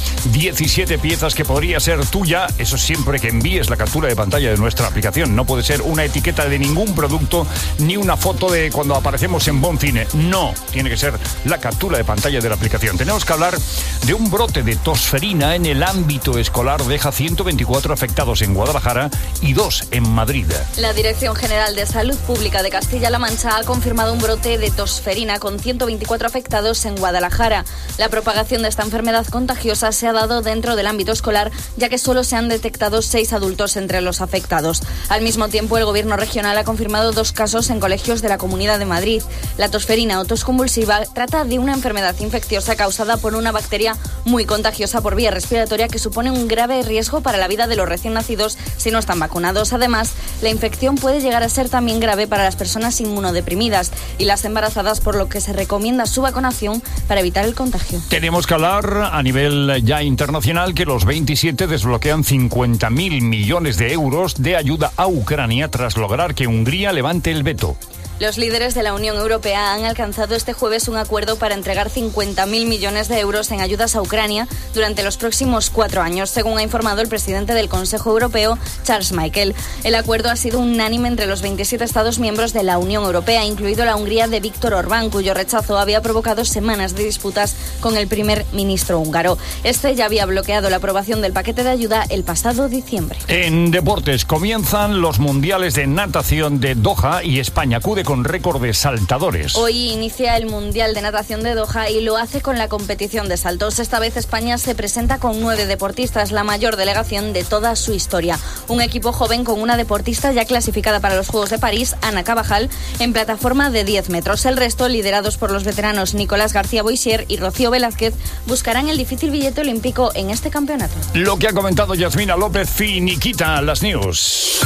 17 piezas que podría ser tuya. Eso siempre que envíes la captura de pantalla de nuestra aplicación. No puede ser una etiqueta de ningún producto ni una foto de cuando aparecemos en BOM Cine. No, tiene que ser la captura de pantalla de la aplicación. Tenemos que hablar de un brote de tosferina en el ámbito escolar. Deja 124 afectados en Guadalajara y 2 en Madrid. La Dirección General de Salud Pública de Castilla-La Mancha ha confirmado un brote de tosferina con 124 afectados en Guadalajara. La propagación de esta enfermedad contagiosa se ha dado dentro del ámbito escolar, ya que solo se han detectado 6 adultos entre los afectados. Al mismo tiempo, el Gobierno regional ha confirmado 2 casos en colegios de la Comunidad de Madrid. La tosferina o tos convulsiva trata de una enfermedad infecciosa causada por una bacteria muy contagiosa por vía respiratoria que supone un grave riesgo para la vida de los recién nacidos si no están vacunados. Además, la infección puede llegar a ser también grave para las personas inmunodeprimidas y las embarazadas, por lo que se recomienda su vacunación para evitar el contagio. Tenemos que hablar a nivel ya internacional que los 27 desbloquean 50.000 millones de euros de ayuda a Ucrania tras lograr que Hungría levante el veto. Los líderes de la Unión Europea han alcanzado este jueves un acuerdo para entregar 50.000 millones de euros en ayudas a Ucrania durante los próximos 4 años, según ha informado el presidente del Consejo Europeo, Charles Michel. El acuerdo ha sido unánime entre los 27 Estados miembros de la Unión Europea, incluido la Hungría de Viktor Orbán, cuyo rechazo había provocado semanas de disputas con el primer ministro húngaro. Este ya había bloqueado la aprobación del paquete de ayuda el pasado diciembre. En deportes comienzan los mundiales de natación de Doha y España acude con récord de saltadores. Hoy inicia el Mundial de Natación de Doha y lo hace con la competición de saltos. Esta vez España se presenta con 9 deportistas, la mayor delegación de toda su historia. Un equipo joven con una deportista ya clasificada para los Juegos de París, Ana Cabajal, en plataforma de 10 metros. El resto, liderados por los veteranos Nicolás García Boisier y Rocío Velázquez, buscarán el difícil billete olímpico en este campeonato. Lo que ha comentado Yasmina López, finiquita las news.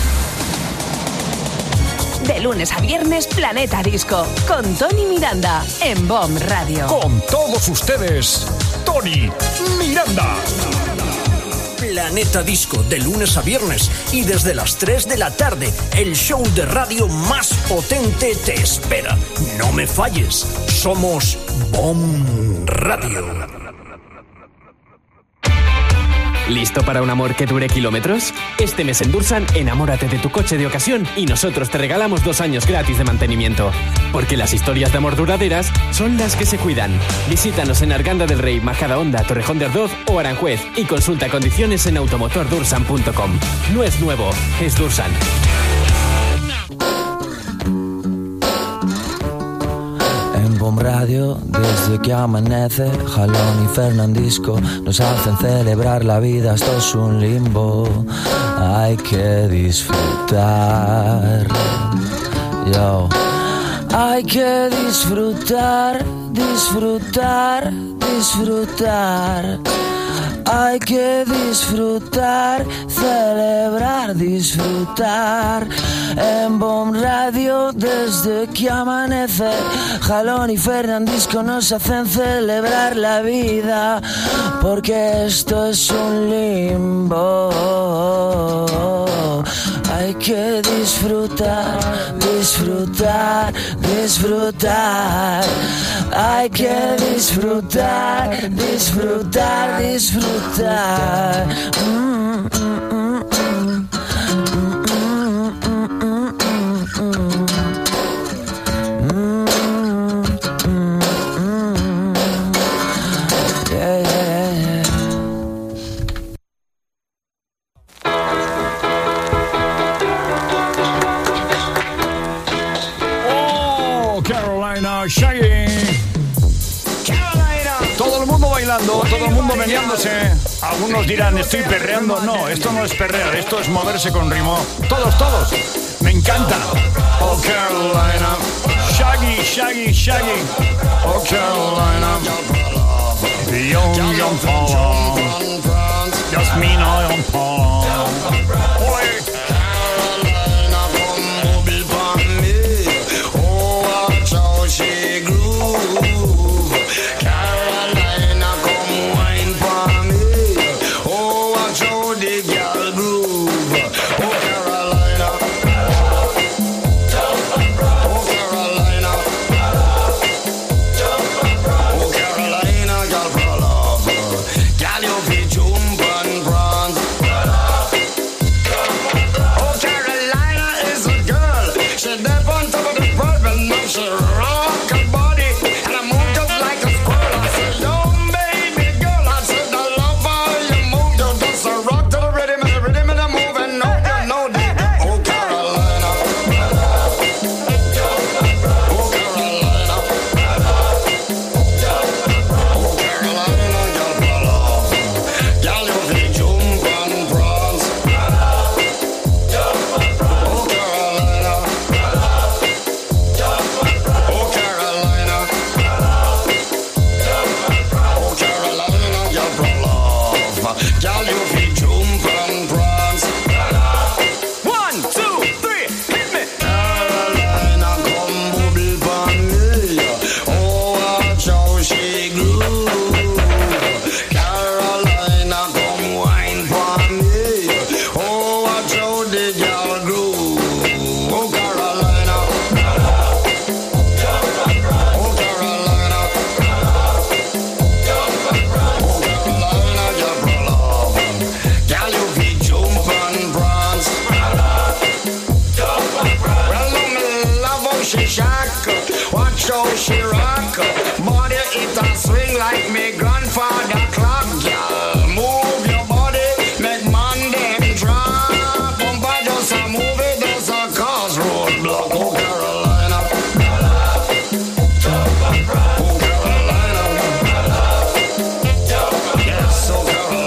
De lunes a viernes, Planeta Disco, con Tony Miranda, en BOM Radio. Con todos ustedes, Tony Miranda. Planeta Disco, de lunes a viernes y desde las 3 de la tarde, el show de radio más potente te espera. No me falles, somos BOM Radio. ¿Listo para un amor que dure kilómetros? Este mes en Dursan, enamórate de tu coche de ocasión y nosotros te regalamos 2 años gratis de mantenimiento. Porque las historias de amor duraderas son las que se cuidan. Visítanos en Arganda del Rey, Majadahonda, Torrejón de Ardoz o Aranjuez y consulta condiciones en automotordursan.com. No es nuevo, es Dursan. BOM Radio, desde que amanece, Jalón y Fernandisco nos hacen celebrar la vida, esto es un limbo, hay que disfrutar, yo, hay que disfrutar, disfrutar, disfrutar. Hay que disfrutar, celebrar, disfrutar. En BOM Radio desde que amanece, Jalón y Fernandisco nos hacen celebrar la vida, porque esto es un limbo. Hay que disfrutar, disfrutar, disfrutar. Hay que disfrutar, disfrutar, disfrutar. Todo el mundo meneándose. Algunos dirán, estoy perreando. No, esto no es perrear, esto es moverse con ritmo. Todos, todos. Me encanta. Oh, Carolina. Shaggy, Shaggy, Shaggy. Oh, Carolina. Young, young Paul. Yasmina, young Paul. she shock, watch how she rock. Body it a swing like me grandfather clock, girl. Move your body, make man them drop. Bumper just a move it, just a cause roadblock. Oh Carolina, oh Carolina, yes, oh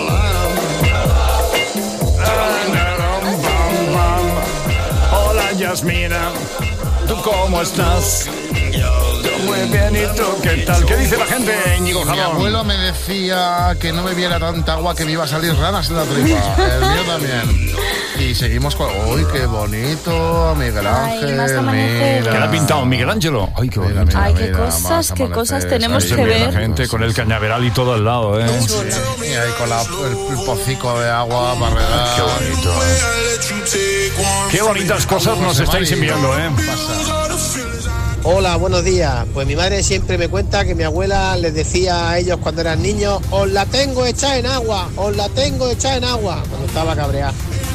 Carolina. Hola, Yasmina. ¿Tú cómo estás? Yo muy bien, ¿y tú qué tal? ¿Qué dice la gente, Íñigo Mi Jalón? abuelo me decía que no bebiera tanta agua que me iba a salir ranas en la tripa. El mío también. Y seguimos con... ¡Uy, qué bonito! Miguel Ángel, más amanecer. mira. ¿Qué le ha pintado Miguel Ángelo? Ay, qué bonito. Ay, qué cosas tenemos Ahí que se ve ver. la gente con el cañaveral y todo al lado, ¿eh? Y ahí con el pocico de agua para regar. Qué bonito, Qué bonitas cosas nos estáis enviando, ¿eh? Hola, buenos días. Pues mi madre siempre me cuenta que mi abuela les decía a ellos cuando eran niños: os la tengo echada en agua, os la tengo echada en agua, cuando estaba cabreada.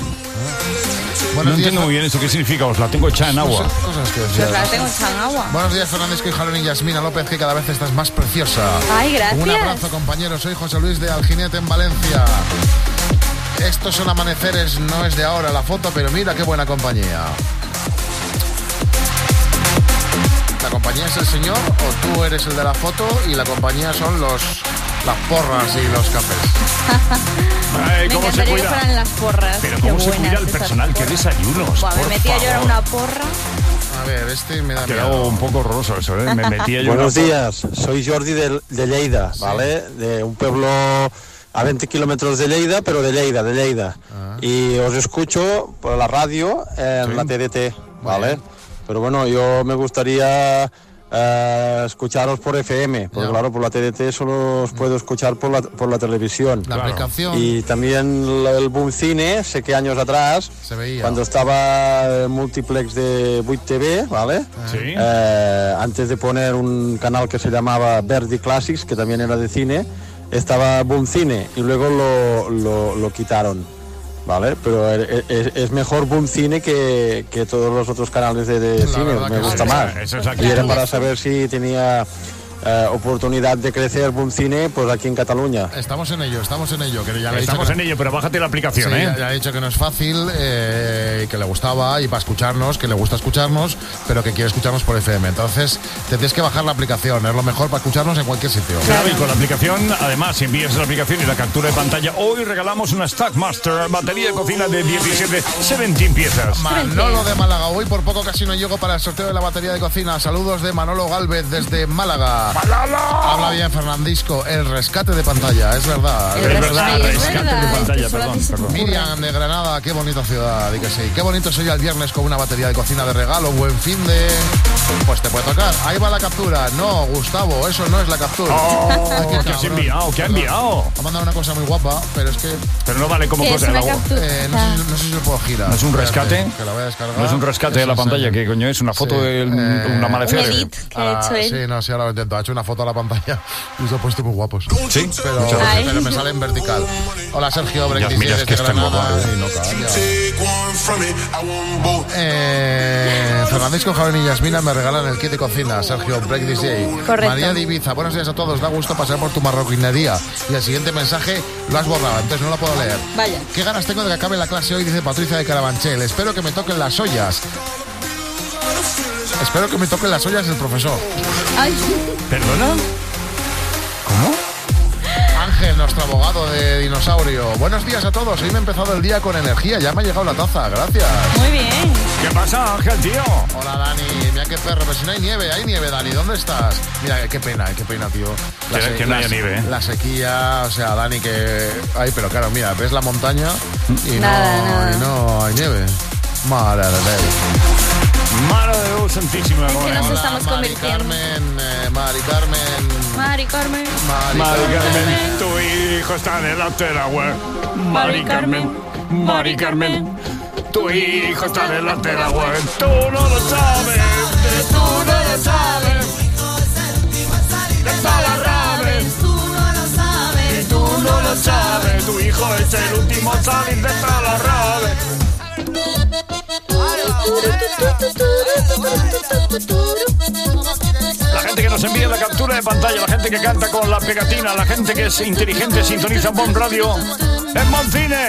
No entiendo muy bien eso. ¿Qué significa? Os la tengo echada en agua. Cosas que decía. Pues la tengo echada en agua. Buenos días, Fernández Jalón y Yasmina López, que cada vez estás más preciosa. Ay, gracias. Un abrazo, compañeros. Soy José Luis de Alginete, en Valencia. Estos son amaneceres, no es de ahora la foto, pero mira qué buena compañía. ¿La compañía es el señor o tú eres el de la foto y la compañía son las porras y los cafés? Ay, Me ¿cómo se encantaría que cuida? fueran las porras. Pero Qué ¿cómo se buenas cuida el esas personal? ¿Qué porras. desayunos? Buah, me Por metía yo ahora favor. una porra. A ver, este me da Ha quedado un poco horroroso eso, ¿eh? Me metía yo Buenos una- días, soy Jordi de Lleida, ¿vale? De un pueblo a 20 kilómetros de Lleida, pero de Lleida. Y os escucho por la radio en la TDT, ¿vale? Pero bueno, yo me gustaría escucharos por FM, porque claro, por la TDT solo os puedo escuchar por la televisión. La aplicación. Y también el Boom Cine, sé que años atrás, se veía. cuando estaba el multiplex de 8TV, ¿vale? Sí. Antes de poner un canal que se llamaba Verdi Classics, que también era de cine, estaba Boom Cine y luego lo quitaron, ¿vale? Pero es mejor Boom Cine que todos los otros canales de cine, me gusta más. Esa es la Y era actitud. para saber si tenía oportunidad de crecer Boom Cine, pues aquí en Cataluña. Estamos en ello, que ya le he Estamos dicho en ello, pero bájate la aplicación, sí, ¿eh? ya he dicho que no es fácil, que le gustaba y para escucharnos, que le gusta escucharnos, pero que quiere escucharnos por FM. Entonces, te tienes que bajar la aplicación, es lo mejor para escucharnos en cualquier sitio. Claro, y con la aplicación, además, si envías la aplicación y la captura de pantalla, hoy regalamos una Stackmaster, batería de cocina de 17 piezas. Manolo de Málaga, hoy por poco casi no llego para el sorteo de la batería de cocina. Saludos de Manolo Gálvez desde Málaga. Habla bien Fernandisco, el rescate de pantalla, es verdad. Es verdad, rescate de pantalla, perdón. Miriam de Granada, qué bonita ciudad, di que sí. Qué bonito soy el viernes con una batería de cocina de regalo, buen fin de... Pues te puede tocar. Ahí va la captura. No, Gustavo, eso no es la captura. Ay, ¿Qué has enviado? ¿Qué ha enviado? Ha mandado una cosa muy guapa, pero es que... Pero no vale como ¿Qué cosa es de una la captura? no sé si lo puedo girar. ¿No es un rescate? Espérate, que la voy a descargar. No es un rescate de la pantalla, que coño es una foto de un amanecer. Un edit que ha hecho él. Sí, no, sí, ahora lo intento. Ha hecho una foto a la pantalla y se ha puesto muy guapos. Sí, pero me sale en vertical. Hola, Sergio Break. Ya, mira, es que está guapa. Y no calla. Francisco, Javier y Yasmina me regalan el kit de cocina. Sergio Break DJ. Correcto. María de Ibiza, buenos días a todos. Da gusto pasar por tu marroquinería. Y el siguiente mensaje lo has borrado, entonces no lo puedo leer. Vaya. Qué ganas tengo de que acabe la clase hoy, dice Patricia de Carabanchel. Espero que me toquen las ollas. Espero que me toquen las ollas el profesor. Ay. ¿Perdona? ¿Cómo? Ángel, nuestro abogado de dinosaurio. Buenos días a todos. Hoy me he empezado el día con energía. Ya me ha llegado la taza. Gracias. Muy bien. ¿Qué pasa, Ángel, tío? Hola, Dani. Mira qué perro. Pero si no hay nieve, Dani. ¿Dónde estás? Mira, qué pena, tío. Que no haya nieve, ¿eh? La sequía, o sea, Dani, que... Ay, pero claro, mira, ves la montaña y Nada. no hay nieve. Madre de Dios. Mano de Dios santísima. Es que nos Hola. estamos convirtiendo. Mari Carmen. Mari Carmen. Mari Carmen, tu hijo está en el Ateragüe. Mari Carmen, Mari Carmen, tu hijo está en el Ateragüe. Tú no lo sabes, tú no lo sabes. De Talarrabe, tú no lo sabes, tú no lo sabes. Tu hijo es el último salir de Talarrabe. La gente que nos envía la captura de pantalla, la gente que canta con la pegatina, la gente que es inteligente sintoniza Bomb Radio en Moncine.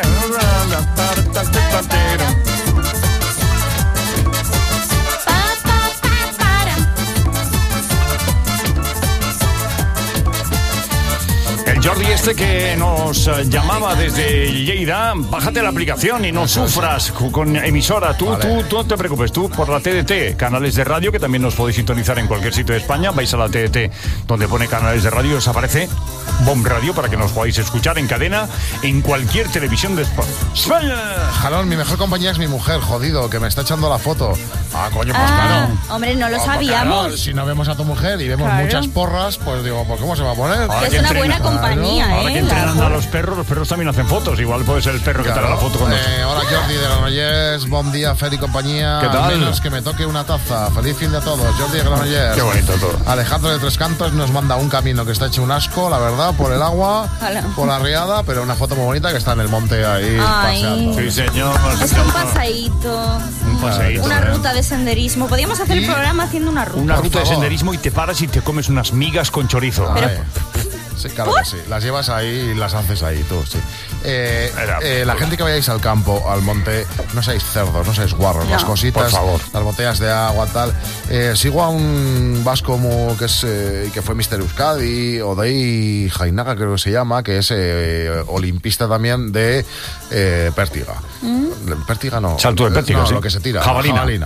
El Jordi este que nos llamaba desde Lleida, bájate la aplicación y no sufras con emisora. Tú no te preocupes, tú por la TDT, canales de radio, que también nos podéis sintonizar en cualquier sitio de España. Vais a la TDT donde pone canales de radio y os aparece Bomb Radio para que nos podáis escuchar en cadena en cualquier televisión de España. Jalón, mi mejor compañía es mi mujer, jodido, que me está echando la foto. Ah, coño, pues claro. Hombre, no lo sabíamos. Claro, si no vemos a tu mujer y vemos muchas porras, pues digo, pues ¿cómo se va a poner? Que es una buena compañía, Ahora que entrenan a los perros también hacen fotos. Igual puede ser el perro que te hará la foto con nosotros. Hola Jordi de Granollers, buen día, Fer y compañía. ¿Qué tal? Menos que me toque una taza. Feliz fin de todos, Jordi de Granollers. Qué bonito todo. Alejandro de Tres Cantos nos manda un camino que está hecho un asco, la verdad, por el agua, por la riada, pero una foto muy bonita que está en el monte ahí paseando. Sí, señor. Es un paseíto. Una ruta de senderismo. Podríamos hacer el programa haciendo una ruta. Una ruta de senderismo y te paras y te comes unas migas con chorizo. Sí, claro que sí. Las llevas ahí y las haces ahí tú, sí. La gente que vayáis al campo, al monte, no seáis cerdos, no seáis guarros, las cositas, por favor. las botellas de agua, tal. Sigo a un vasco que fue Mister Euskadi, Odei Jainaga creo que se llama, que es olimpista también de pértiga. Pértiga no. Salto de pértiga, no, sí. lo que se tira. Jabalina.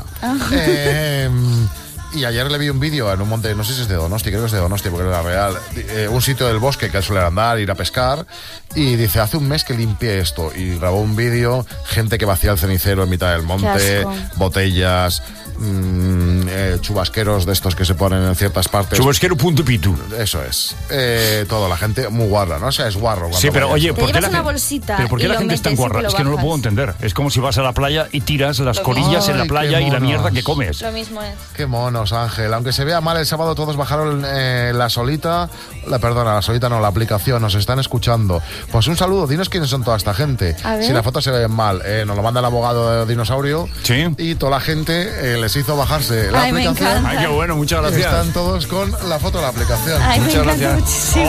Y ayer le vi un vídeo en un monte, no sé si es de Donosti, creo que es de Donosti porque era real, un sitio del bosque que él suele andar, ir a pescar, y dice, hace un mes que limpié esto, y grabó un vídeo, gente que vacía el cenicero en mitad del monte, botellas, chubasqueros de estos que se ponen en ciertas partes. Chubasquero punto pitu. Eso es. Toda la gente muy guarra, ¿no? O sea, es guarro. Sí, pero oye, ¿por qué una bolsita? ¿Pero por qué la gente es tan guarra? Es que no lo puedo entender. Es como si vas a la playa y tiras las corillas en la playa y la mierda que comes. Lo mismo es. Qué monos, Ángel. Aunque se vea mal, el sábado todos bajaron la aplicación, nos están escuchando. Pues un saludo, dinos quiénes son toda esta gente. Si las fotos se ven mal, nos lo manda el abogado de Dinosaurio. Sí. Y toda la gente les hizo bajarse la aplicación. Ay, qué bueno, muchas gracias. Están todos con la foto de la aplicación. Ay, muchas gracias.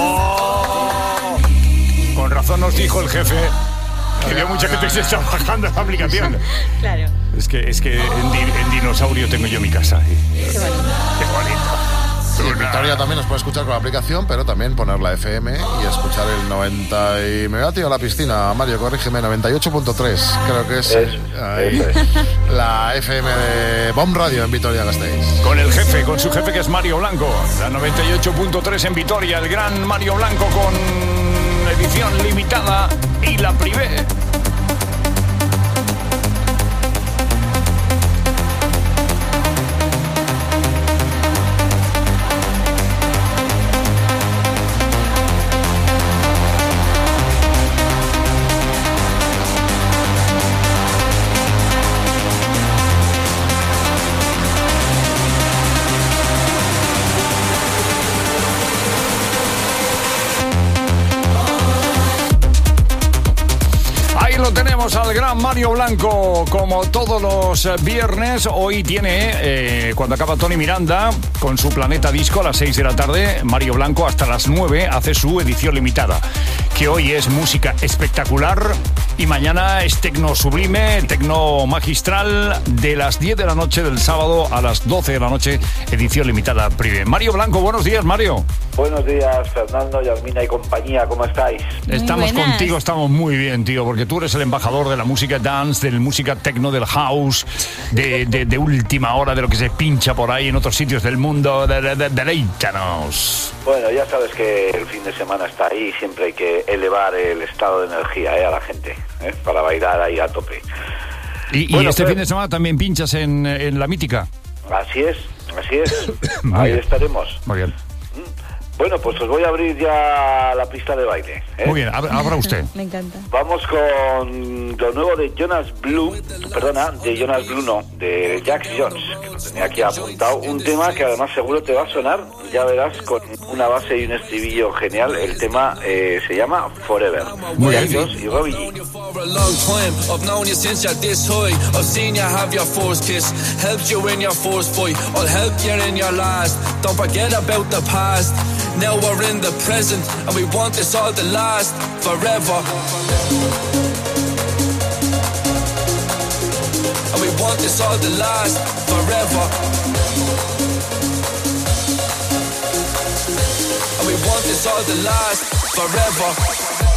Con razón nos dijo el jefe que había mucha gente que se está bajando la aplicación. Claro. Es que en Dinosaurio tengo yo mi casa. Qué bonito. Qué bonito. Sí, Victoria también nos puede escuchar con la aplicación, pero también poner la FM y escuchar el 90 y... Me voy a tirar a la piscina, Mario, corrígeme, 98.3, creo que es ahí, la FM de Bomb Radio en Vitoria-Gasteiz. Con el jefe, con su jefe que es Mario Blanco, la 98.3 en Vitoria, el gran Mario Blanco con edición limitada y la privé. Tenemos al gran Mario Blanco como todos los viernes. Hoy tiene, cuando acaba Tony Miranda con su Planeta Disco a las 6 de la tarde, Mario Blanco hasta las 9 hace su edición limitada, que hoy es música espectacular y mañana es tecno sublime, tecno magistral, de las 10 de la noche del sábado a las 12 de la noche, edición limitada privé. Mario Blanco, buenos días, Mario. Buenos días, Fernando, Yasmina y compañía, ¿cómo estáis? Estamos contigo, estamos muy bien, tío, porque tú eres el embajador de la música dance, de la música techno, del house, de última hora, de lo que se pincha por ahí en otros sitios del mundo. Deleítanos. Bueno, ya sabes que el fin de semana está ahí y siempre hay que elevar el estado de energía a la gente, para bailar ahí a tope. Y este fin de semana también pinchas en La Mítica. Así es. Ahí estaremos. Muy bien. Bueno, pues os voy a abrir ya la pista de baile. Muy bien, abra usted. Me encanta. Vamos con lo nuevo de Jonas Blue, de Jax Jones, que lo tenía aquí apuntado. Un tema que además seguro te va a sonar, ya verás, con una base y un estribillo genial. El tema se llama Forever. Muy Jax bien. Jones y Robbie G. a long time. I've known you since you're this high. I've seen you have your first kiss. Helped you in your first fight. I'll help you in your last. Don't forget about the past. Now we're in the present, and we want this all to last forever. And we want this all to last forever. And we want this all to last forever.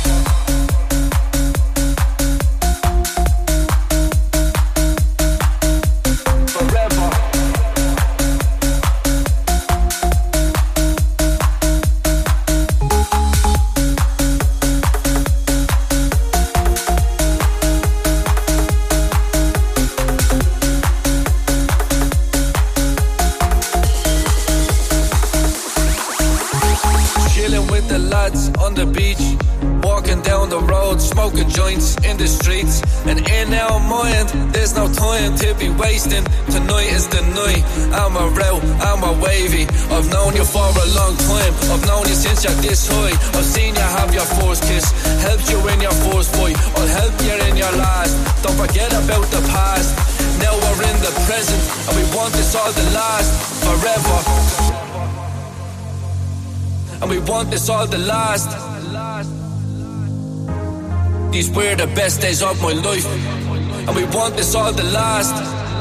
On the beach, walking down the road, smoking joints in the streets. And in our mind, there's no time to be wasting. Tonight is the night. I'm a real, I'm a wavy. I've known you for a long time. I've known you since you're this high. I've seen you have your first kiss. Helped you in your first fight. I'll help you in your last. Don't forget about the past. Now we're in the present, and we want this all to last forever. And we want this all to last. These were the best days of my life. And we want this all to last.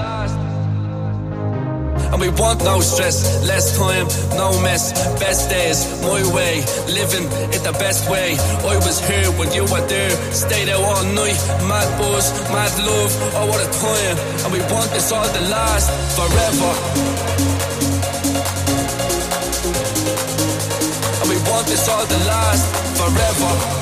And we want no stress, less time, no mess. Best days, my way, living it the best way. I was here when you were there. Stayed out all night, mad buzz, mad love. Oh, what a time. And we want this all to last forever. We want this all to last forever.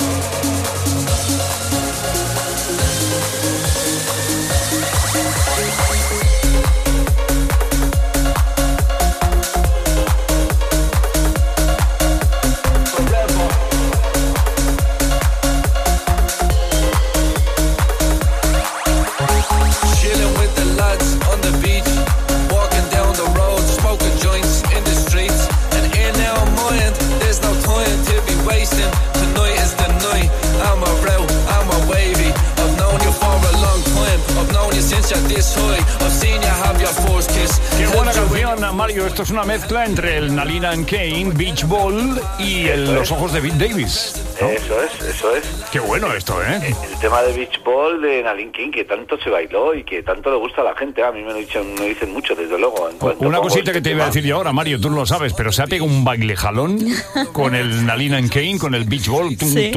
Qué buena canción, Mario. Esto es una mezcla entre el Nalina and Kane, Beach Ball y Los ojos de Beat Davis, ¿no? Eso es. Qué bueno esto, ¿eh? El tema de Beach Ball de Nalin King, que tanto se bailó y que tanto le gusta a la gente. A mí me dicen mucho, desde luego. Una cosita que te iba a decir yo ahora, Mario, tú no lo sabes, pero se ha pegado un baile jalón con el Nalina and Kane, con el Beach Ball. Sí.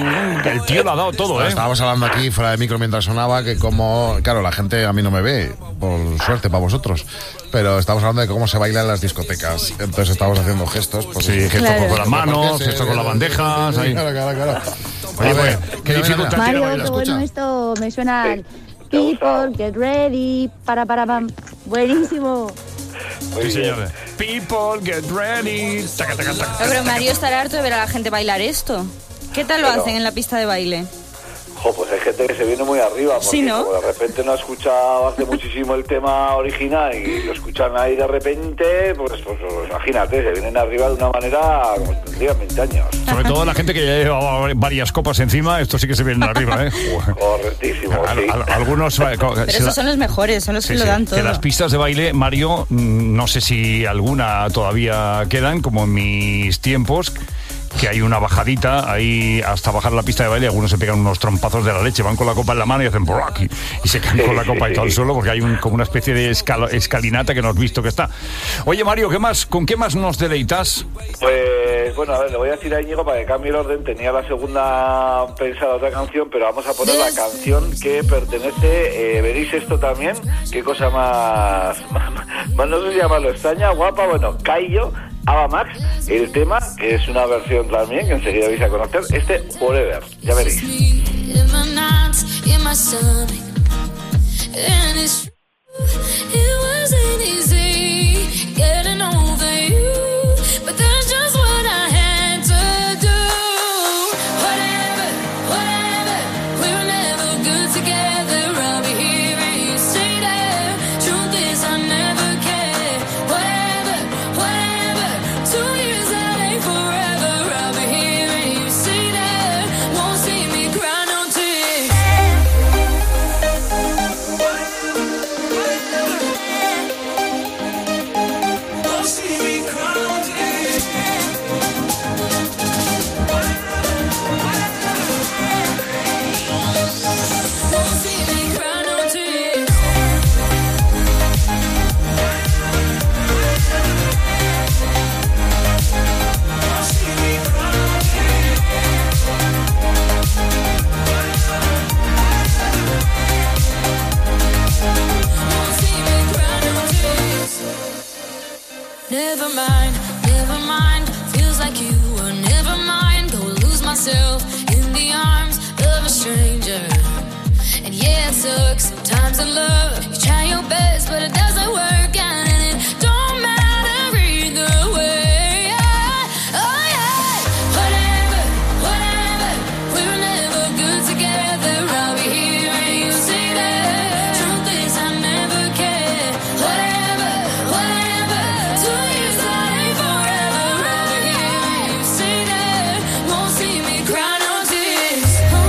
El tío lo ha dado todo, ¿eh? Estábamos hablando aquí fuera de micro mientras sonaba que como... Claro, la gente a mí no me ve, por suerte para vosotros, pero estamos hablando de cómo se baila en las discotecas. Entonces estamos haciendo gestos. Pues, sí, gestos con las manos, gestos con las bandejas. Ahí. Claro. Oye, pues, ¿qué dificultad Mario, tiene? qué bueno esto. Me suena al People Get Ready, pam. Buenísimo. Sí, señor. People Get Ready. Taca. Pero Mario estará harto de ver a la gente bailar esto. ¿Qué tal lo hacen en la pista de baile? Pues hay gente que se viene muy arriba, porque sí, ¿no? como de repente no ha escuchado hace muchísimo el tema original y lo escuchan ahí de repente, pues imagínate, se vienen arriba de una manera como si tendrían 20 años. Sobre todo la gente que ya lleva varias copas encima, estos sí que se vienen arriba, ¿eh? Correctísimo, sí. Algunos... Pero esos son los mejores, son los que lo dan todo. Que las pistas de baile, Mario, no sé si alguna todavía quedan, como en mis tiempos, que hay una bajadita ahí hasta bajar la pista de baile. Algunos se pegan unos trompazos de la leche, van con la copa en la mano y hacen ¡brac! Y se caen con la copa y todo al suelo, porque hay como una especie de escalinata que no has visto que está. Oye, Mario, ¿con qué más nos deleitas? Pues bueno, a ver, le voy a decir a Íñigo para que cambie el orden. Tenía la segunda pensada otra canción, pero vamos a poner la canción que pertenece, veréis esto también, qué cosa más no sé si llamarlo extraña, guapa, bueno, Caillo, Ava Max, el tema, que es una versión también que enseguida vais a conocer, Forever, ya veréis. Never mind, feels like you were never mind. Go lose myself in the arms of a stranger. And yeah, it took some time to love. You try your best, but it doesn't work out, and it don't matter either way. Oh yeah, whatever, we were never good together. I'll be here and you say that. Truth is I never cared. Whatever, 2 years that ain't forever. I'll be here and you say that. Won't see me cry no tears.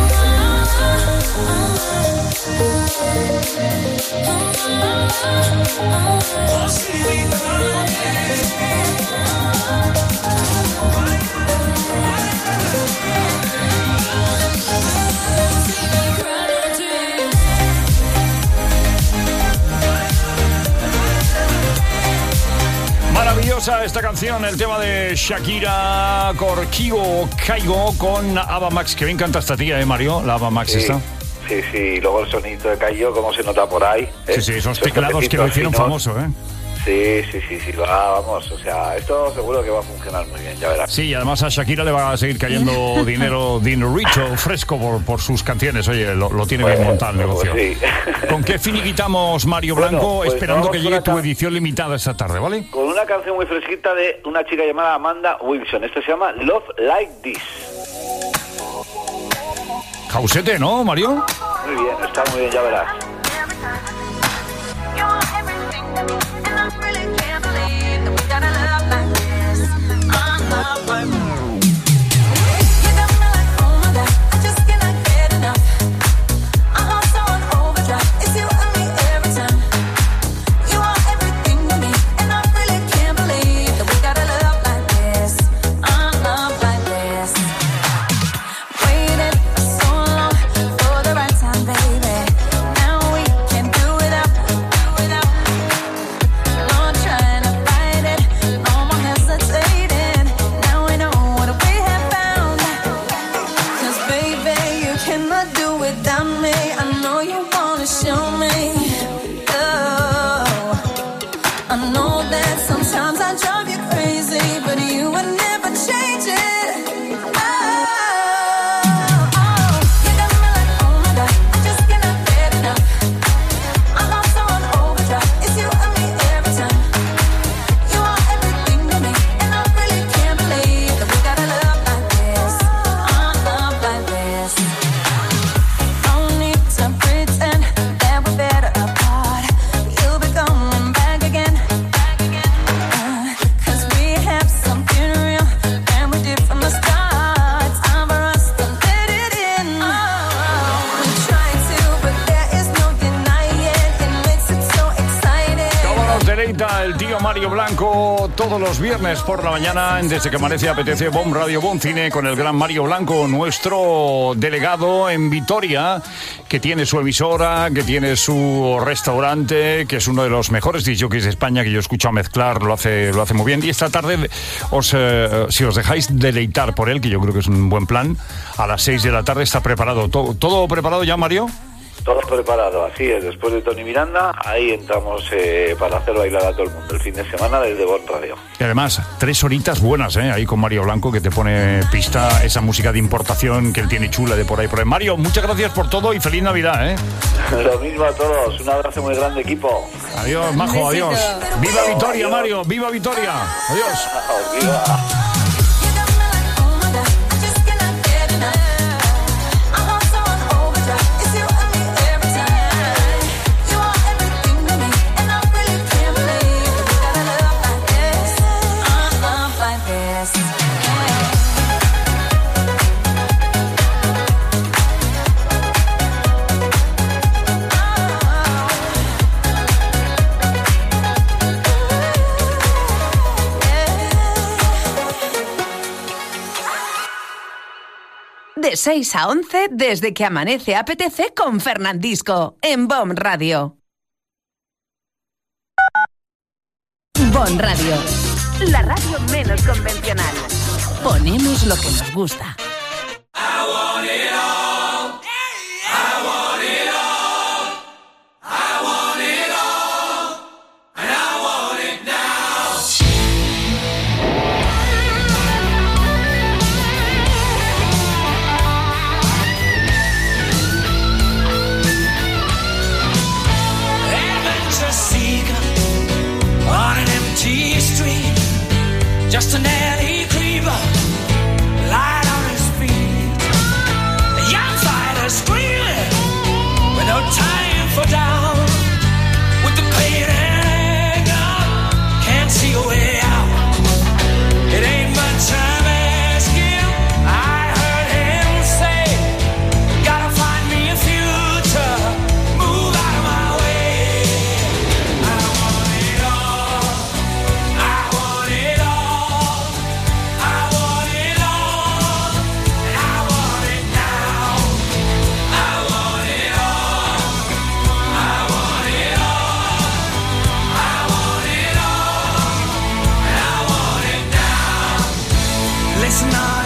Maravillosa esta canción, el tema de Shakira, Corquigo, Caigo con Ava Max. Que bien canta esta tía, Mario, la Ava Max esta. Sí, y luego el sonito de Cayo, como se nota por ahí. Sí, esos teclados que lo hicieron famoso, ¿eh? Sí, vamos, o sea, esto seguro que va a funcionar muy bien, ya verás. Sí, y además a Shakira le va a seguir cayendo dinero rico, fresco por sus canciones. Oye, lo tiene bien montado el negocio. Pues sí. ¿Con qué finiquitamos, Mario Blanco, pues esperando que llegue tu edición limitada esta tarde, ¿vale? Con una canción muy fresquita de una chica llamada Amanda Wilson. Esto se llama Love Like This. Jausete, ¿no, Mario? Muy bien, está muy bien, ya verás. El tío Mario Blanco todos los viernes por la mañana en Desde que Amanece Apetece, Bom Radio, Bom Cine, con el gran Mario Blanco, nuestro delegado en Vitoria, que tiene su emisora, que tiene su restaurante, que es uno de los mejores discjockeys de España, que yo he escuchado mezclar, lo hace muy bien. Y esta tarde, si os dejáis deleitar por él, que yo creo que es un buen plan, a las 6 de la tarde está preparado. ¿Todo preparado ya, Mario? Todo preparado, así es. Después de Tony Miranda, ahí entramos para hacer bailar a todo el mundo el fin de semana desde Bom Radio. Y además, 3 horitas buenas, ahí con Mario Blanco, que te pone pista, esa música de importación que él tiene chula de por ahí. Mario, muchas gracias por todo y feliz Navidad, Lo mismo a todos, un abrazo muy grande, equipo. Adiós, majo, adiós. ¡Viva Vitoria, Mario! ¡Viva Vitoria! Adiós. ¡Viva! De 6 a 11, desde que amanece apetece con Fernandisco, en Bom Radio. Bom Radio, la radio menos convencional. Ponemos lo que nos gusta. I want it all. I want it all. I want it all. And I want it now. just an alley creeper, light on his feet. A young fighter screaming with no time for down. With the pain and anger, can't see a way out. It ain't much time asking. I heard him say, gotta find me a future, move out of my way. I want it all, I want it all, I want it all, and I want it now. I want it all, I want it all, I want it all, and I want it now. Listen,